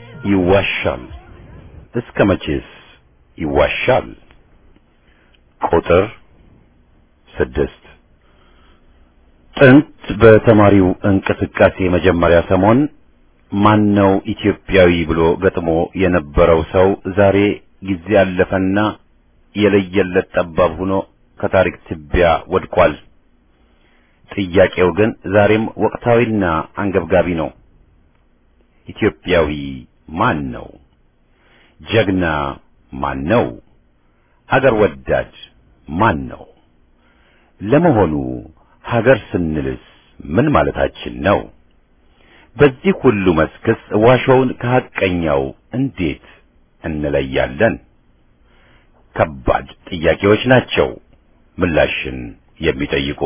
ይዋሻል? እስከ መቼስ ይዋሻል? ቁጥር ስድስት ጥንት በተማሪው እንቅስቃሴ መጀመሪያ ሰሞን ማነው ኢትዮጵያዊ ብሎ ገጥሞ የነበረው ሰው ዛሬ ጊዜ ያለፈና የለየለት ጠባብ ሆኖ ከታሪክ ትቢያ ወድቋል። ጥያቄው ግን ዛሬም ወቅታዊና አንገብጋቢ ነው። ኢትዮጵያዊ ማን ነው? ጀግና ማን ነው? ሀገር ወዳድ ማን ነው? ለመሆኑ ሀገር ስንልስ ምን ማለታችን ነው? በዚህ ሁሉ መስክስ ዋሾውን ከሐቀኛው እንዴት እንለያለን? ከባድ ጥያቄዎች ናቸው ምላሽን የሚጠይቁ።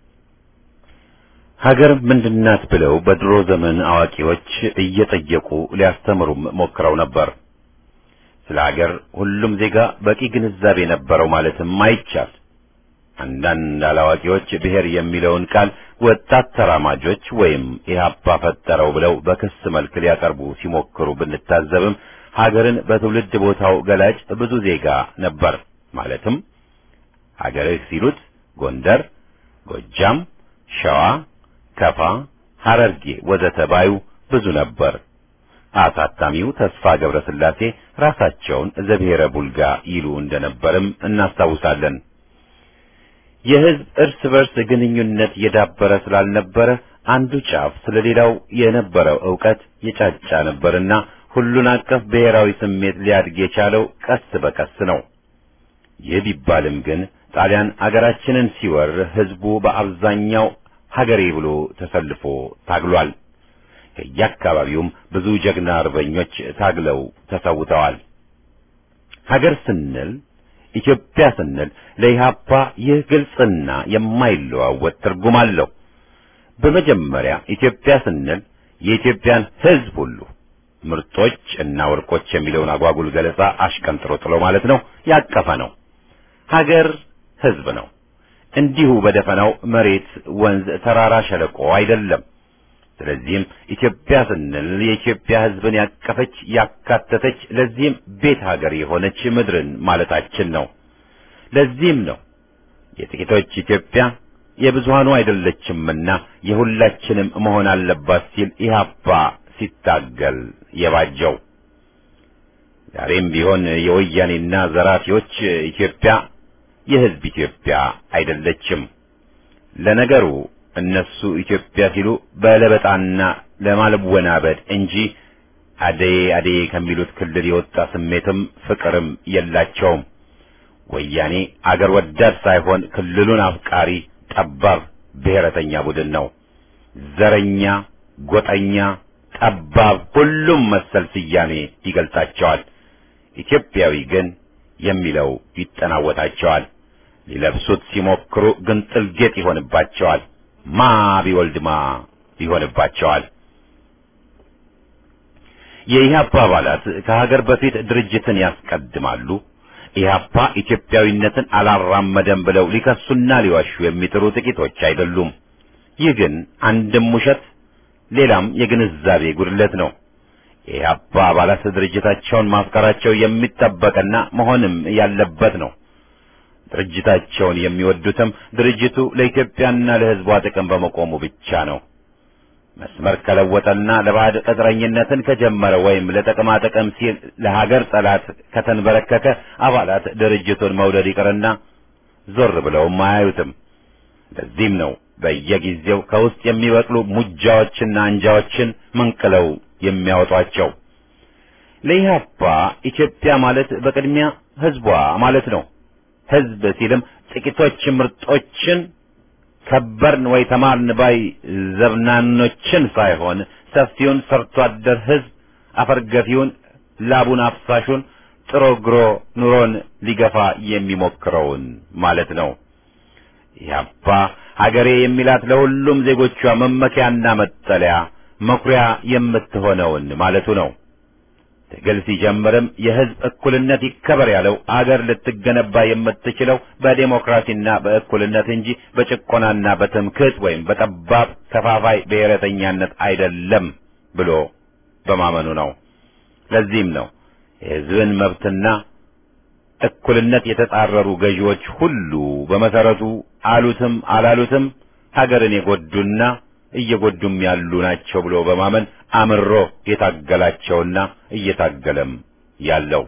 ሀገር ምንድናት ብለው በድሮ ዘመን አዋቂዎች እየጠየቁ ሊያስተምሩም ሞክረው ነበር። ስለ ሀገር ሁሉም ዜጋ በቂ ግንዛቤ ነበረው ማለትም አይቻል። አንዳንድ አላዋቂዎች ብሔር የሚለውን ቃል ወጣት ተራማጆች ወይም ኢህአፓ ፈጠረው ብለው በክስ መልክ ሊያቀርቡ ሲሞክሩ ብንታዘብም ሀገርን በትውልድ ቦታው ገላጭ ብዙ ዜጋ ነበር። ማለትም ሀገርህ ሲሉት ጎንደር፣ ጎጃም፣ ሸዋ፣ ከፋ፣ ሐረርጌ ወዘተ ባዩ ብዙ ነበር። አሳታሚው ተስፋ ገብረስላሴ ራሳቸውን ዘብሔረ ቡልጋ ይሉ እንደነበርም እናስታውሳለን። የህዝብ እርስ በርስ ግንኙነት የዳበረ ስላልነበረ አንዱ ጫፍ ስለሌላው የነበረው ዕውቀት የጫጫ ነበርና ሁሉን አቀፍ ብሔራዊ ስሜት ሊያድግ የቻለው ቀስ በቀስ ነው። ይህ ቢባልም ግን ጣሊያን አገራችንን ሲወር ህዝቡ በአብዛኛው ሀገሬ ብሎ ተሰልፎ ታግሏል። ከየአካባቢውም ብዙ ጀግና አርበኞች ታግለው ተሰውተዋል። ሀገር ስንል ኢትዮጵያ ስንል ለኢህአፓ ይህ ግልጽና የማይለዋወጥ ትርጉም አለው። በመጀመሪያ ኢትዮጵያ ስንል የኢትዮጵያን ሕዝብ ሁሉ ምርጦች እና ወርቆች የሚለውን አጓጉል ገለጻ አሽቀንጥሮ ጥሎ ማለት ነው ያቀፈ ነው። ሀገር ሕዝብ ነው። እንዲሁ በደፈናው መሬት፣ ወንዝ፣ ተራራ፣ ሸለቆ አይደለም። ስለዚህም ኢትዮጵያ ስንል የኢትዮጵያ ሕዝብን ያቀፈች ያካተተች፣ ለዚህም ቤት ሀገር የሆነች ምድርን ማለታችን ነው። ለዚህም ነው የጥቂቶች ኢትዮጵያ የብዙሃኑ አይደለችምና የሁላችንም መሆን አለባት ሲል ኢህአፓ ሲታገል የባጀው። ዛሬም ቢሆን የወያኔና ዘራፊዎች ኢትዮጵያ የሕዝብ ኢትዮጵያ አይደለችም። ለነገሩ እነሱ ኢትዮጵያ ሲሉ በለበጣና ለማለወናበድ እንጂ አደይ አደይ ከሚሉት ክልል የወጣ ስሜትም ፍቅርም የላቸውም። ወያኔ አገር ወዳድ ሳይሆን ክልሉን አፍቃሪ ጠባብ ብሔረተኛ ቡድን ነው። ዘረኛ፣ ጎጠኛ፣ ጠባብ ሁሉም መሰል ስያሜ ይገልጻቸዋል። ኢትዮጵያዊ ግን የሚለው ይጠናወታቸዋል። ሊለብሱት ሲሞክሩ ግን ጥልጌጥ ይሆንባቸዋል። ማ ቢወልድማ ይሆንባቸዋል። የኢህአፓ አባላት ከሀገር በፊት ድርጅትን ያስቀድማሉ። ኢህአፓ ኢትዮጵያዊነትን አላራመደም ብለው ሊከሱና ሊዋሹ የሚጥሩ ጥቂቶች አይደሉም። ይህ ግን አንድም ውሸት ሌላም የግንዛቤ ጉድለት ነው። የኢህአፓ አባላት ድርጅታቸውን ማፍቀራቸው የሚጠበቅና መሆንም ያለበት ነው። ድርጅታቸውን የሚወዱትም ድርጅቱ ለኢትዮጵያና ለሕዝቧ ጥቅም በመቆሙ ብቻ ነው። መስመር ከለወጠና ለባዕድ ቅጥረኝነትን ከጀመረ ወይም ለጥቅማ ጥቅም ሲል ለሀገር ጠላት ከተንበረከከ አባላት ድርጅቱን መውደድ ይቅርና ዞር ብለውም አያዩትም። ለዚህም ነው በየጊዜው ከውስጥ የሚበቅሉ ሙጃዎችና አንጃዎችን መንቅለው የሚያወጧቸው። ለኢህአፓ ኢትዮጵያ ማለት በቅድሚያ ሕዝቧ ማለት ነው። ሕዝብ ሲልም ጥቂቶች ምርጦችን ከበርን ወይ ተማርን ባይ ዘብናኖችን ሳይሆን ሰፊውን ሰርቶ አደር ሕዝብ አፈርገፊውን ላቡን አፍሳሹን ጥሮ ግሮ ኑሮን ሊገፋ የሚሞክረውን ማለት ነው። ኢህአፓ ሀገሬ የሚላት ለሁሉም ዜጎቿ መመኪያና መጠለያ መኩሪያ የምትሆነውን ማለቱ ነው። ትግል ሲጀምርም የሕዝብ እኩልነት ይከበር ያለው አገር ልትገነባ የምትችለው በዴሞክራሲና በእኩልነት እንጂ በጭቆናና በትምክህት ወይም በጠባብ ከፋፋይ ብሔረተኛነት አይደለም ብሎ በማመኑ ነው። ለዚህም ነው የሕዝብን መብትና እኩልነት የተጻረሩ ገዢዎች ሁሉ በመሰረቱ አሉትም አላሉትም ሀገርን የጎዱና እየጎዱም ያሉ ናቸው ብሎ በማመን አምሮ የታገላቸውና እየታገለም ያለው።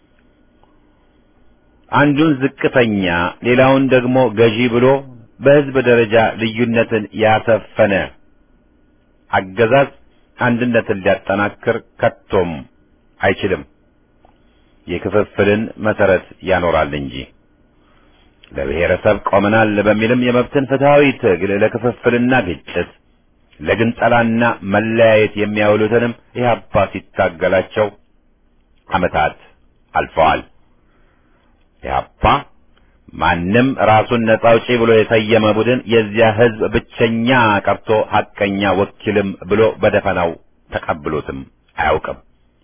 አንዱን ዝቅተኛ ሌላውን ደግሞ ገዢ ብሎ በሕዝብ ደረጃ ልዩነትን ያሰፈነ አገዛዝ አንድነትን ሊያጠናክር ከቶም አይችልም። የክፍፍልን መሰረት ያኖራል እንጂ። ለብሔረሰብ ቆመናል በሚልም የመብትን ፍትሃዊ ትግል ለክፍፍልና ግጭት ለግንጠላና መለያየት የሚያውሉትንም ኢህአፓ ሲታገላቸው ዓመታት አልፈዋል። ኢህአፓ ማንም ራሱን ነጻ አውጪ ብሎ የሰየመ ቡድን የዚያ ሕዝብ ብቸኛ ቀርቶ ሐቀኛ ወኪልም ብሎ በደፈናው ተቀብሎትም አያውቅም።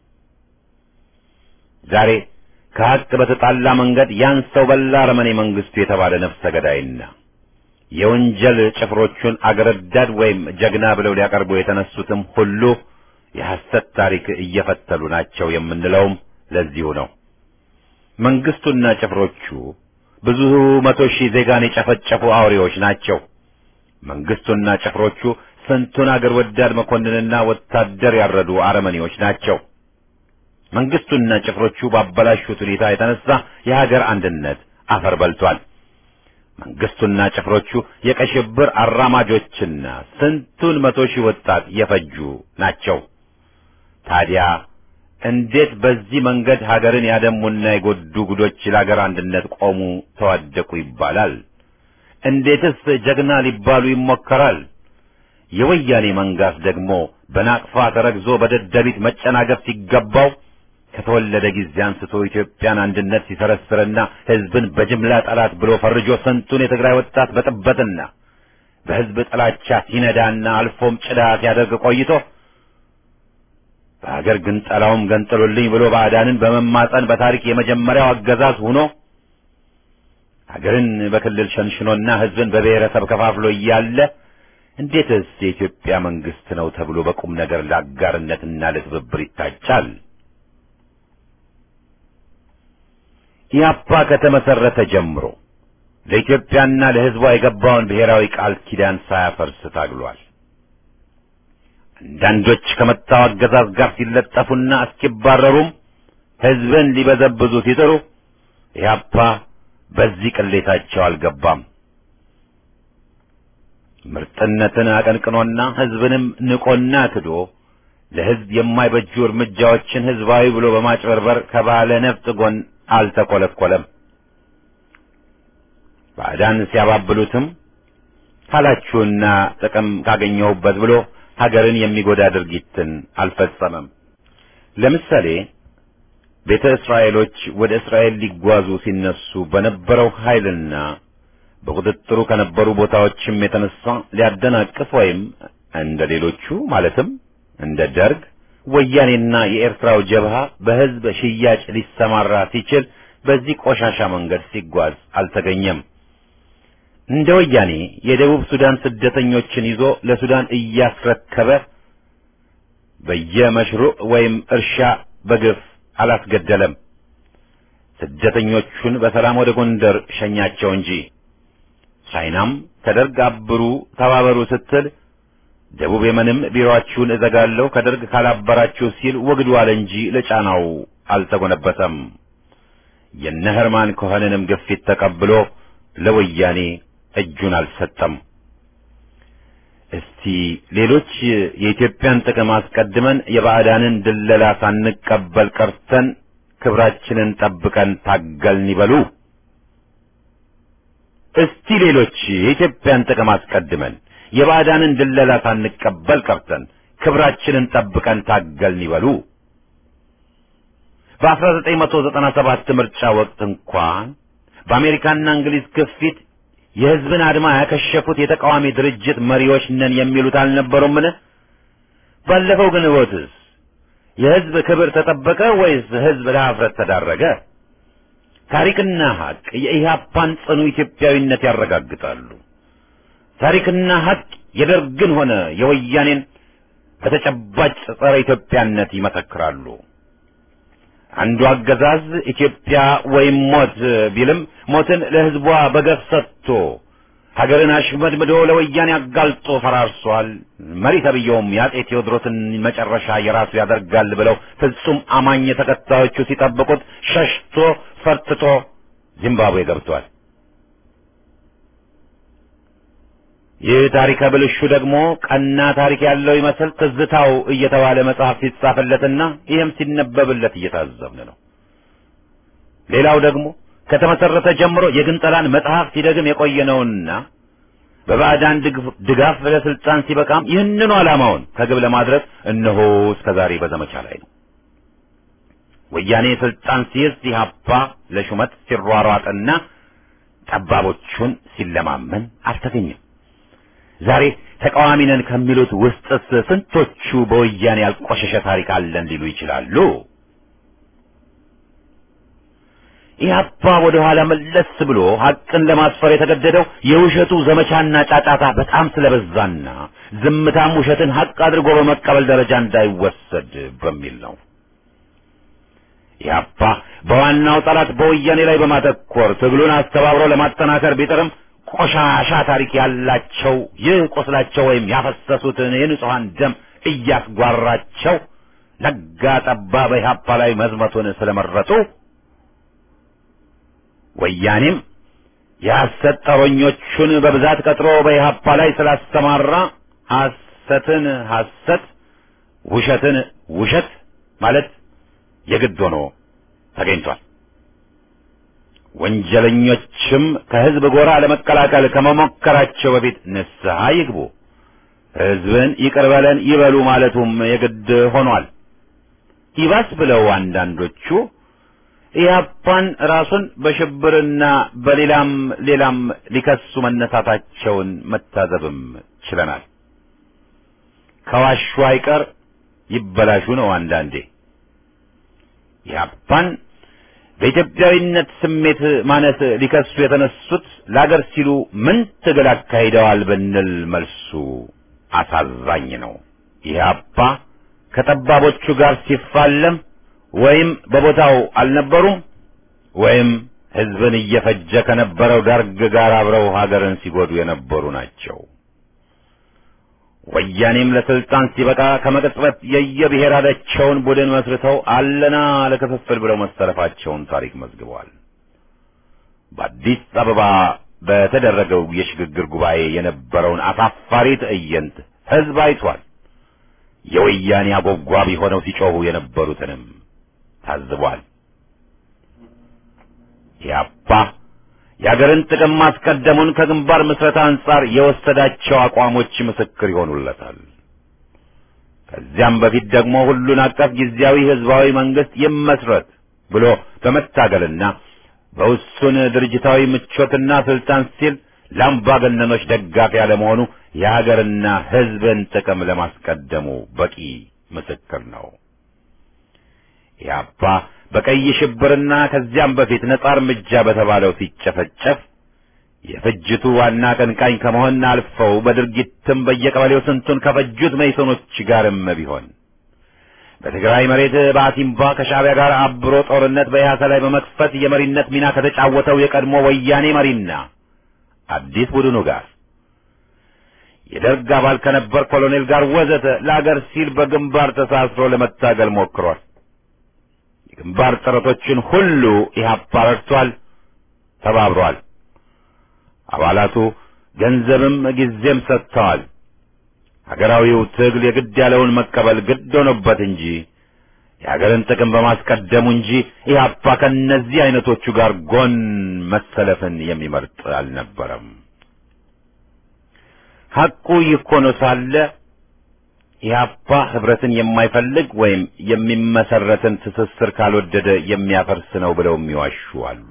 ዛሬ ከሐቅ በተጣላ መንገድ ያን ሰው በላ አረመኔ መንግስቱ የተባለ ነፍሰ ገዳይና የወንጀል ጭፍሮቹን አገረዳድ ወይም ጀግና ብለው ሊያቀርቡ የተነሱትም ሁሉ የሐሰት ታሪክ እየፈተሉ ናቸው የምንለውም ለዚሁ ነው። መንግስቱና ጭፍሮቹ ብዙ መቶ ሺህ ዜጋን የጨፈጨፉ አውሬዎች ናቸው። መንግስቱና ጭፍሮቹ ስንቱን አገር ወዳድ መኮንንና ወታደር ያረዱ አረመኔዎች ናቸው። መንግስቱና ጭፍሮቹ ባበላሹት ሁኔታ የተነሳ የሀገር አንድነት አፈር በልቷል። መንግስቱና ጭፍሮቹ የቀይ ሽብር አራማጆችና ስንቱን መቶ ሺህ ወጣት የፈጁ ናቸው። ታዲያ እንዴት በዚህ መንገድ ሀገርን ያደሙና የጎዱ ጉዶች ለሀገር አንድነት ቆሙ ተዋደቁ ይባላል? እንዴትስ ጀግና ሊባሉ ይሞከራል? የወያኔ መንጋስ ደግሞ በናቅፋ ተረግዞ በደደቢት መጨናገፍ ሲገባው ከተወለደ ጊዜ አንስቶ ኢትዮጵያን አንድነት ሲሰረስርና ሕዝብን በጅምላ ጠላት ብሎ ፈርጆ ስንቱን የትግራይ ወጣት በጥበትና በሕዝብ ጥላቻ ሲነዳና አልፎም ጭዳ ሲያደርግ ቆይቶ በሀገር ግን ጠላውም ገንጥሉልኝ ብሎ ባዕዳንን በመማጸን በታሪክ የመጀመሪያው አገዛዝ ሆኖ ሀገርን በክልል ሸንሽኖና ሕዝብን በብሔረሰብ ከፋፍሎ እያለ እንዴትስ የኢትዮጵያ መንግስት ነው ተብሎ በቁም ነገር ለአጋርነትና ለትብብር ይታጫል? ኢህአፓ ከተመሰረተ ጀምሮ ለኢትዮጵያና ለሕዝቧ የገባውን ብሔራዊ ቃል ኪዳን ሳያፈርስ ታግሏል። አንዳንዶች ከመጣው አገዛዝ ጋር ሲለጠፉና እስኪባረሩም ሕዝብን ሊበዘብዙ ሲጥሩ ኢህአፓ በዚህ ቅሌታቸው አልገባም። ምርጥነትን አቀንቅኖና ሕዝብንም ንቆና ክዶ ለሕዝብ የማይበጁ እርምጃዎችን ሕዝባዊ ብሎ በማጭበርበር ከባለ ነፍጥ ጎን አልተቆለቆለም። ባዕዳን ሲያባብሉትም ካላችሁና ጥቅም ካገኘሁበት ብሎ ሀገርን የሚጎዳ ድርጊትን አልፈጸመም። ለምሳሌ ቤተ እስራኤሎች ወደ እስራኤል ሊጓዙ ሲነሱ በነበረው ኃይልና በቁጥጥሩ ከነበሩ ቦታዎችም የተነሳ ሊያደናቅፍ ወይም እንደ ሌሎቹ ማለትም እንደ ደርግ ወያኔና የኤርትራው ጀብሃ በሕዝብ ሽያጭ ሊሰማራ ሲችል በዚህ ቆሻሻ መንገድ ሲጓዝ አልተገኘም። እንደ ወያኔ የደቡብ ሱዳን ስደተኞችን ይዞ ለሱዳን እያስረከበ በየመሽሩዕ ወይም እርሻ በግፍ አላስገደለም። ስደተኞቹን በሰላም ወደ ጎንደር ሸኛቸው እንጂ። ቻይናም ከደርግ አብሩ ተባበሩ ስትል ደቡብ የመንም ቢሮአችሁን እዘጋለሁ ከደርግ ካላበራችሁ ሲል ወግዷል እንጂ ለጫናው አልተጎነበሰም። የነ ሄርማን ኮሄንንም ግፊት ተቀብሎ ለወያኔ እጁን አልሰጠም። እስቲ ሌሎች የኢትዮጵያን ጥቅም አስቀድመን የባዕዳንን ድለላ ሳንቀበል ቀርተን ክብራችንን ጠብቀን ታገልን ይበሉ። እስቲ ሌሎች የኢትዮጵያን ጥቅም አስቀድመን የባዕዳንን ድለላ ሳንቀበል ቀርተን ክብራችንን ጠብቀን ታገልን ይበሉ። በአስራ ዘጠኝ መቶ ዘጠና ሰባት ምርጫ ወቅት እንኳን በአሜሪካና እንግሊዝ ግፊት የሕዝብን አድማ ያከሸፉት የተቃዋሚ ድርጅት መሪዎች ነን የሚሉት አልነበሩምን? ባለፈው ግን ወትስ የሕዝብ ክብር ተጠበቀ ወይስ ሕዝብ ለኀፍረት ተዳረገ? ታሪክና ሐቅ የኢህአፓን ጽኑ ኢትዮጵያዊነት ያረጋግጣሉ። ታሪክና ሐቅ የደርግን ሆነ የወያኔን በተጨባጭ ጸረ ኢትዮጵያነት ይመሰክራሉ። አንዱ አገዛዝ ኢትዮጵያ ወይም ሞት ቢልም ሞትን ለሕዝቧ በገፍ ሰጥቶ ሀገርን አሽመድምዶ ለወያኔ አጋልጦ ፈራርሷል። መሪ ተብዬውም የአጼ ቴዎድሮስን መጨረሻ የራሱ ያደርጋል ብለው ፍጹም አማኝ ተከታዮቹ ሲጠብቁት ሸሽቶ ፈርጥቶ ዚምባብዌ ገብቷል። ይህ ታሪከ ብልሹ ደግሞ ቀና ታሪክ ያለው ይመስል ትዝታው እየተባለ መጽሐፍ ሲጻፍለትና ይህም ሲነበብለት እየታዘብን ነው። ሌላው ደግሞ ከተመሰረተ ጀምሮ የግንጠላን መጽሐፍ ሲደግም የቆየነውና በባዕዳን ድጋፍ ለስልጣን ሲበቃም ይህንኑ ዓላማውን ከግብ ለማድረስ እነሆ እስከዛሬ በዘመቻ ላይ ነው። ወያኔ ስልጣን ሲይዝ ኢህአፓ ለሹመት ሲሯሯጥና ጠባቦቹን ሲለማመን አልተገኘም። ዛሬ ተቃዋሚ ነን ከሚሉት ውስጥስ ስንቶቹ በወያኔ ያልቆሸሸ ታሪክ አለን ሊሉ ይችላሉ? ኢህአፓ ወደ ኋላ መለስ ብሎ ሐቅን ለማስፈር የተገደደው የውሸቱ ዘመቻና ጫጫታ በጣም ስለበዛና ዝምታም ውሸትን ሐቅ አድርጎ በመቀበል ደረጃ እንዳይወሰድ በሚል ነው። ኢህአፓ በዋናው ጠላት በወያኔ ላይ በማተኮር ትግሉን አስተባብሮ ለማጠናከር ቢጥርም ቆሻሻ ታሪክ ያላቸው ይህ ቆስላቸው ወይም ያፈሰሱትን የንጹሃን ደም እያስጓራቸው ነጋ ጠባ በኢህአፓ ላይ መዝመቱን ስለመረጡ ወያኔም የሐሰት ጠሮኞቹን በብዛት ቀጥሮ በኢህአፓ ላይ ስላስተማራ ሐሰትን ሐሰት ውሸትን ውሸት ማለት የግድ ሆኖ ተገኝቷል። ወንጀለኞችም ከህዝብ ጎራ ለመቀላቀል ከመሞከራቸው በፊት ንስሐ ይግቡ፣ ህዝብን ይቅር በለን ይበሉ ማለቱም የግድ ሆኗል። ይባስ ብለው አንዳንዶቹ ኢህአፓን ራሱን በሽብርና በሌላም ሌላም ሊከሱ መነሳታቸውን መታዘብም ችለናል። ከዋሹ አይቀር ይበላሹ ነው አንዳንዴ። ኢህአፓን በኢትዮጵያዊነት ስሜት ማነት ሊከሱ የተነሱት ለአገር ሲሉ ምን ትግል አካሂደዋል ብንል መልሱ አሳዛኝ ነው። ኢህአፓ ከጠባቦቹ ጋር ሲፋለም ወይም በቦታው አልነበሩም ወይም ህዝብን እየፈጀ ከነበረው ደርግ ጋር አብረው ሀገርን ሲጎዱ የነበሩ ናቸው። ወያኔም ለስልጣን ሲበቃ ከመቅጽበት የየብሔራቸውን ቡድን መስርተው አለና ለክፍፍል ብለው መሰለፋቸውን ታሪክ መዝግበዋል። በአዲስ አበባ በተደረገው የሽግግር ጉባኤ የነበረውን አሳፋሪ ትዕይንት ህዝብ አይቷል። የወያኔ አጎብጓቢ ሆነው ሲጮሁ የነበሩትንም ታዝቧል። ኢህአፓ የአገርን ጥቅም ማስቀደሙን ከግንባር ምስረታ አንጻር የወሰዳቸው አቋሞች ምስክር ይሆኑለታል። ከዚያም በፊት ደግሞ ሁሉን አቀፍ ጊዜያዊ ህዝባዊ መንግስት ይመስረት ብሎ በመታገልና በውሱን ድርጅታዊ ምቾትና ስልጣን ሲል ለአምባገነኖች ደጋፊ ያለመሆኑ የሀገርና ህዝብን ጥቅም ለማስቀደሙ በቂ ምስክር ነው። ኢህአፓ በቀይ ሽብርና ከዚያም በፊት ነጻ እርምጃ በተባለው ሲጨፈጨፍ የፍጅቱ ዋና ቀንቃኝ ከመሆን አልፈው በድርጊትም በየቀበሌው ስንቱን ከፈጁት መይሶኖች ጋርም ቢሆን በትግራይ መሬት በአሲምባ ከሻዕቢያ ጋር አብሮ ጦርነት በኢህአሳ ላይ በመክፈት የመሪነት ሚና ከተጫወተው የቀድሞ ወያኔ መሪና አዲስ ቡድኑ ጋር የደርግ አባል ከነበር ኮሎኔል ጋር ወዘተ ለአገር ሲል በግንባር ተሳስሮ ለመታገል ሞክሯል። የግንባር ጥረቶችን ሁሉ ኢህአፓ ረድቷል፣ ተባብሯል። አባላቱ ገንዘብም ጊዜም ሰጥተዋል። ሀገራዊው ትግል የግድ ያለውን መቀበል ግድ ሆኖበት እንጂ የሀገርን ጥቅም በማስቀደሙ እንጂ ኢህአፓ ከእነዚህ አይነቶቹ ጋር ጎን መሰለፍን የሚመርጥ አልነበረም። ሐቁ ይህ ሆኖ ሳለ ኢህአፓ ህብረትን የማይፈልግ ወይም የሚመሰረትን ትስስር ካልወደደ የሚያፈርስ ነው ብለው የሚዋሹ አሉ።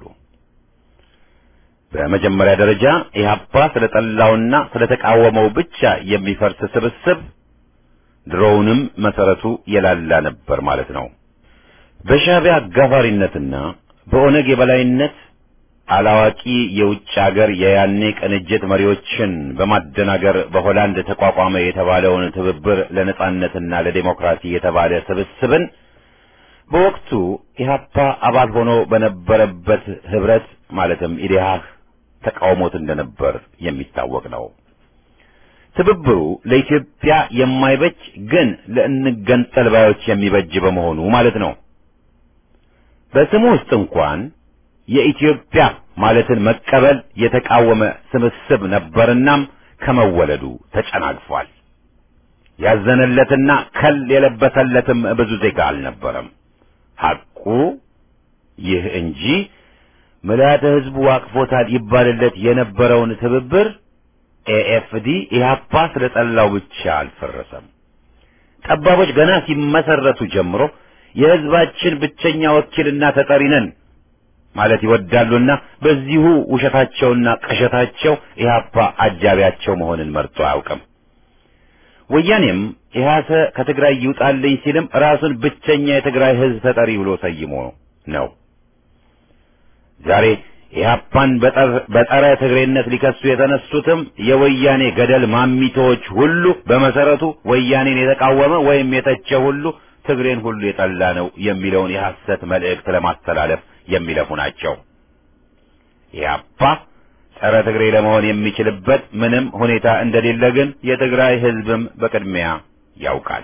በመጀመሪያ ደረጃ ኢህአፓ ስለጠላውና ስለተቃወመው ብቻ የሚፈርስ ስብስብ ድሮውንም መሰረቱ የላላ ነበር ማለት ነው። በሻዕቢያ አጋፋሪነትና በኦነግ የበላይነት አላዋቂ የውጭ ሀገር የያኔ ቅንጅት መሪዎችን በማደናገር በሆላንድ ተቋቋመ የተባለውን ትብብር ለነጻነትና ለዲሞክራሲ የተባለ ስብስብን በወቅቱ ኢህአፓ አባል ሆኖ በነበረበት ህብረት ማለትም ኢዴሃህ ተቃውሞት እንደነበር የሚታወቅ ነው። ትብብሩ ለኢትዮጵያ የማይበጅ ግን ለእንገንጠል ባዮች የሚበጅ በመሆኑ ማለት ነው። በስሙ ውስጥ እንኳን የኢትዮጵያ ማለትን መቀበል የተቃወመ ስብስብ ነበርናም ከመወለዱ ተጨናግፏል። ያዘነለትና ከል የለበሰለትም ብዙ ዜጋ አልነበረም። ሐቁ ይህ እንጂ ምልዓተ ህዝቡ አቅፎታል ይባልለት የነበረውን ትብብር ኤኤፍዲ ኢህአፓ ስለጠላው ብቻ አልፈረሰም። ጠባቦች ገና ሲመሰረቱ ጀምሮ የህዝባችን ብቸኛ ወኪልና ተጠሪ ነን ማለት ይወዳሉና በዚሁ ውሸታቸውና ቀሸታቸው ኢህአፓ አጃቢያቸው መሆንን መርጦ አያውቅም። ወያኔም ኢህአሰ ከትግራይ ይውጣልኝ ሲልም ራሱን ብቸኛ የትግራይ ህዝብ ተጠሪ ብሎ ሰይሞ ነው። ዛሬ ኢህአፓን በጸረ ትግሬነት ሊከሱ የተነሱትም የወያኔ ገደል ማሚቶች ሁሉ በመሰረቱ ወያኔን የተቃወመ ወይም የተቸ ሁሉ ትግሬን ሁሉ የጠላ ነው የሚለውን የሐሰት መልእክት ለማስተላለፍ የሚለፉ ናቸው። ኢህአፓ ጸረ ትግሬ ለመሆን የሚችልበት ምንም ሁኔታ እንደሌለ ግን የትግራይ ህዝብም በቅድሚያ ያውቃል።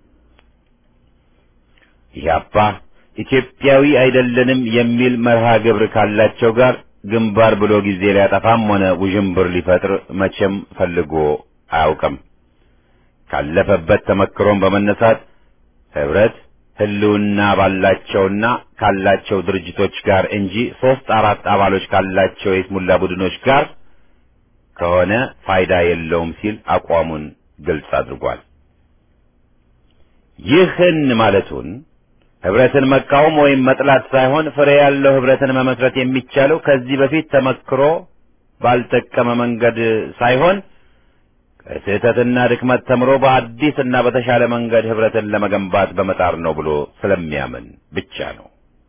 ኢህአፓ ኢትዮጵያዊ አይደለንም የሚል መርሃ ግብር ካላቸው ጋር ግንባር ብሎ ጊዜ ሊያጠፋም ሆነ ውዥንብር ሊፈጥር መቼም ፈልጎ አያውቅም። ካለፈበት ተመክሮም በመነሳት ህብረት ህልውና ባላቸውና ካላቸው ድርጅቶች ጋር እንጂ ሶስት አራት አባሎች ካላቸው የስሙላ ቡድኖች ጋር ከሆነ ፋይዳ የለውም ሲል አቋሙን ግልጽ አድርጓል። ይህን ማለቱን ህብረትን መቃወም ወይም መጥላት ሳይሆን ፍሬ ያለው ህብረትን መመስረት የሚቻለው ከዚህ በፊት ተመክሮ ባልጠቀመ መንገድ ሳይሆን ከስህተትና ድክመት ተምሮ በአዲስና በተሻለ መንገድ ህብረትን ለመገንባት በመጣር ነው ብሎ ስለሚያምን ብቻ ነው።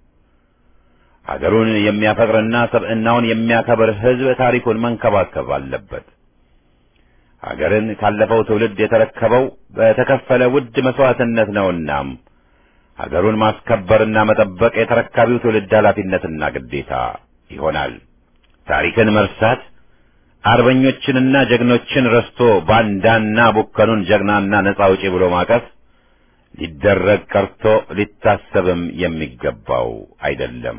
ሀገሩን የሚያፈቅርና ሰብዕናውን የሚያከብር ህዝብ ታሪኩን መንከባከብ አለበት። ሀገርን ካለፈው ትውልድ የተረከበው በተከፈለ ውድ መስዋዕትነት ነውና ሀገሩን ማስከበርና መጠበቅ የተረካቢው ትውልድ ኃላፊነትና ግዴታ ይሆናል። ታሪክን መርሳት አርበኞችንና ጀግኖችን ረስቶ ባንዳና ቡከኑን ጀግናና ነጻ አውጪ ብሎ ማቀፍ ሊደረግ ቀርቶ ሊታሰብም የሚገባው አይደለም።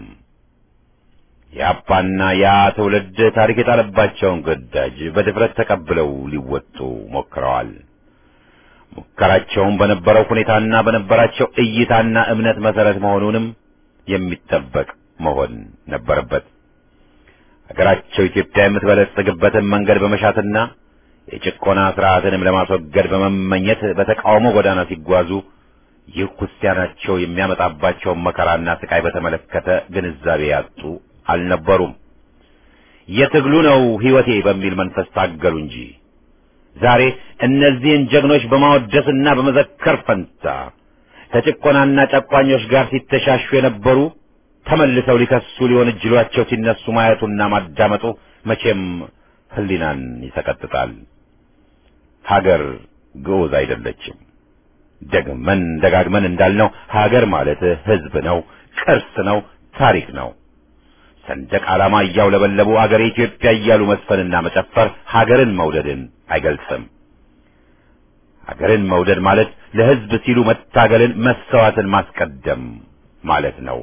የአፓና ያ ትውልድ ታሪክ የጣለባቸውን ግዳጅ በድፍረት ተቀብለው ሊወጡ ሞክረዋል። ሙከራቸውን በነበረው ሁኔታና በነበራቸው እይታና እምነት መሰረት መሆኑንም የሚጠበቅ መሆን ነበረበት። ሀገራቸው ኢትዮጵያ የምትበለጽግበትን መንገድ በመሻትና የጭቆና ስርዓትንም ለማስወገድ በመመኘት በተቃውሞ ጎዳና ሲጓዙ ይህ ክርስቲያናቸው የሚያመጣባቸውን መከራና ስቃይ በተመለከተ ግንዛቤ ያጡ አልነበሩም። የትግሉ ነው ሕይወቴ በሚል መንፈስ ታገሉ እንጂ ዛሬ እነዚህን ጀግኖች በማወደስና በመዘከር ፈንታ ከጭቆናና ጨቋኞች ጋር ሲተሻሹ የነበሩ ተመልሰው ሊከሱ ሊሆን እጅሏቸው ሲነሱ ማየቱና ማዳመጡ መቼም ሕሊናን ይሰቀጥጣል። ሀገር ግዑዝ አይደለችም። ደግመን ደጋግመን እንዳልነው ሀገር ማለት ሕዝብ ነው፣ ቅርስ ነው፣ ታሪክ ነው። ሰንደቅ ዓላማ እያውለበለቡ አገሬ ኢትዮጵያ እያሉ መስፈንና መጨፈር ሀገርን መውደድን አይገልጽም። ሀገርን መውደድ ማለት ለሕዝብ ሲሉ መታገልን፣ መሰዋዕትን ማስቀደም ማለት ነው።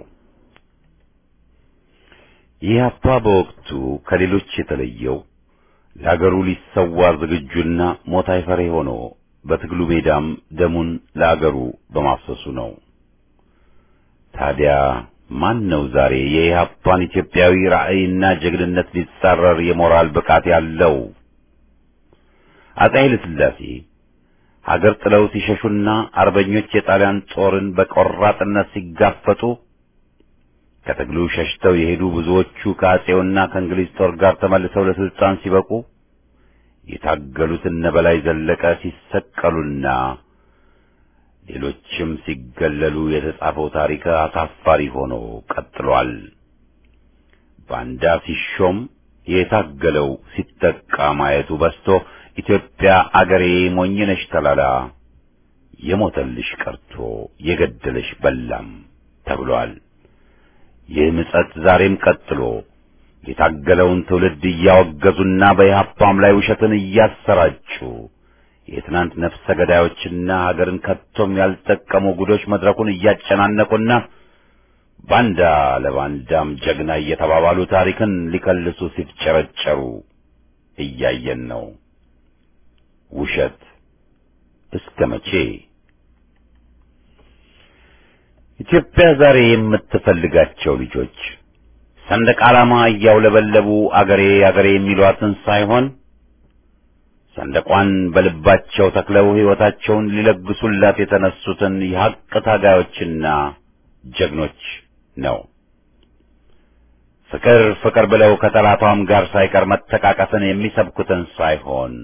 ይህ አባ በወቅቱ ከሌሎች የተለየው ለአገሩ ሊሰዋ ዝግጁና ሞት አይፈሬ ሆኖ በትግሉ ሜዳም ደሙን ለአገሩ በማፍሰሱ ነው። ታዲያ ማን ነው ዛሬ የኢህአፓን ኢትዮጵያዊ ራዕይና ጀግንነት ሊጻረር የሞራል ብቃት ያለው? አፄ ኃይለ ሥላሴ ሀገር ጥለው ሲሸሹና አርበኞች የጣሊያን ጦርን በቆራጥነት ሲጋፈጡ ከትግሉ ሸሽተው የሄዱ ብዙዎቹ ከአፄውና ከእንግሊዝ ጦር ጋር ተመልሰው ለስልጣን ሲበቁ የታገሉት እነ በላይ ዘለቀ ሲሰቀሉና ሌሎችም ሲገለሉ የተጻፈው ታሪክ አሳፋሪ ሆኖ ቀጥሏል። ባንዳ ሲሾም የታገለው ሲጠቃ ማየቱ በስቶ ኢትዮጵያ አገሬ ሞኝነሽ ተላላ የሞተልሽ ቀርቶ የገደለሽ በላም ተብሏል። ይህ ምጸት ዛሬም ቀጥሎ የታገለውን ትውልድ እያወገዙና በኢህአፓም ላይ ውሸትን እያሰራጩ የትናንት ነፍሰ ገዳዮችና ሀገርን ከቶም ያልጠቀሙ ጉዶች መድረኩን እያጨናነቁና ባንዳ ለባንዳም ጀግና እየተባባሉ ታሪክን ሊከልሱ ሲፍጨረጨሩ እያየን ነው። ውሸት እስከ መቼ? ኢትዮጵያ ዛሬ የምትፈልጋቸው ልጆች ሰንደቅ ዓላማ እያውለበለቡ አገሬ አገሬ የሚሏትን ሳይሆን ሰንደቋን በልባቸው ተክለው ሕይወታቸውን ሊለግሱላት የተነሱትን የሐቅ ታጋዮችና ጀግኖች ነው። ፍቅር ፍቅር ብለው ከጠላቷም ጋር ሳይቀር መተቃቀፍን የሚሰብኩትን ሳይሆን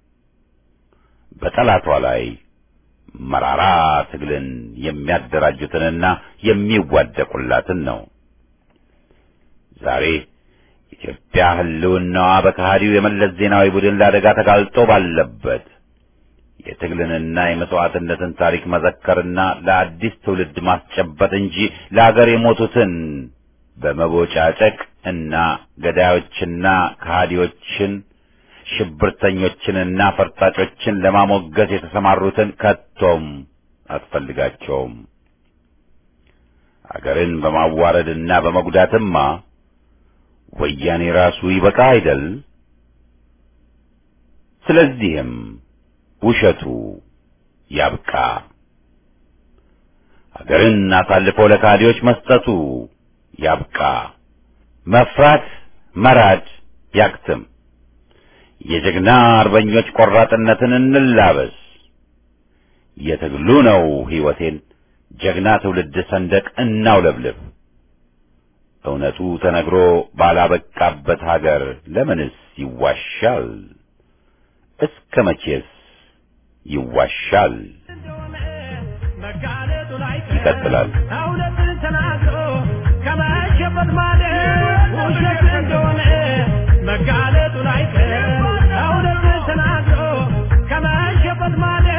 በጠላቷ ላይ መራራ ትግልን የሚያደራጁትንና የሚዋደቁላትን ነው። ዛሬ ኢትዮጵያ ህልውናዋ በከሃዲው የመለስ ዜናዊ ቡድን ለአደጋ ተጋልጦ ባለበት የትግልንና የመስዋዕትነትን ታሪክ መዘከርና ለአዲስ ትውልድ ማስጨበጥ እንጂ ለአገር የሞቱትን በመቦጫጨቅ እና ገዳዮችና ከሃዲዎችን ሽብርተኞችንና ፈርጣጮችን ለማሞገስ የተሰማሩትን ከቶም አትፈልጋቸውም። አገርን በማዋረድና በመጉዳትማ ወያኔ ራሱ ይበቃ አይደል? ስለዚህም ውሸቱ ያብቃ። አገርን አሳልፎ ለካዲዎች መስጠቱ ያብቃ። መፍራት መራድ ያክትም። የጀግና አርበኞች ቆራጥነትን እንላበስ። የትግሉ ነው ሕይወቴን ጀግና ትውልድ ሰንደቅ እናውለብልብ። እውነቱ ተነግሮ ባላበቃበት ሀገር ለምንስ ይዋሻል? እስከ መቼስ ይዋሻል? ይቀጥላል። እውነትን ተናግሮ ከመሸበት ማለት ውሸት እንደሆነ መጋለጡ ላይቀር እውነትን ተናግሮ ከመሸበት ማለት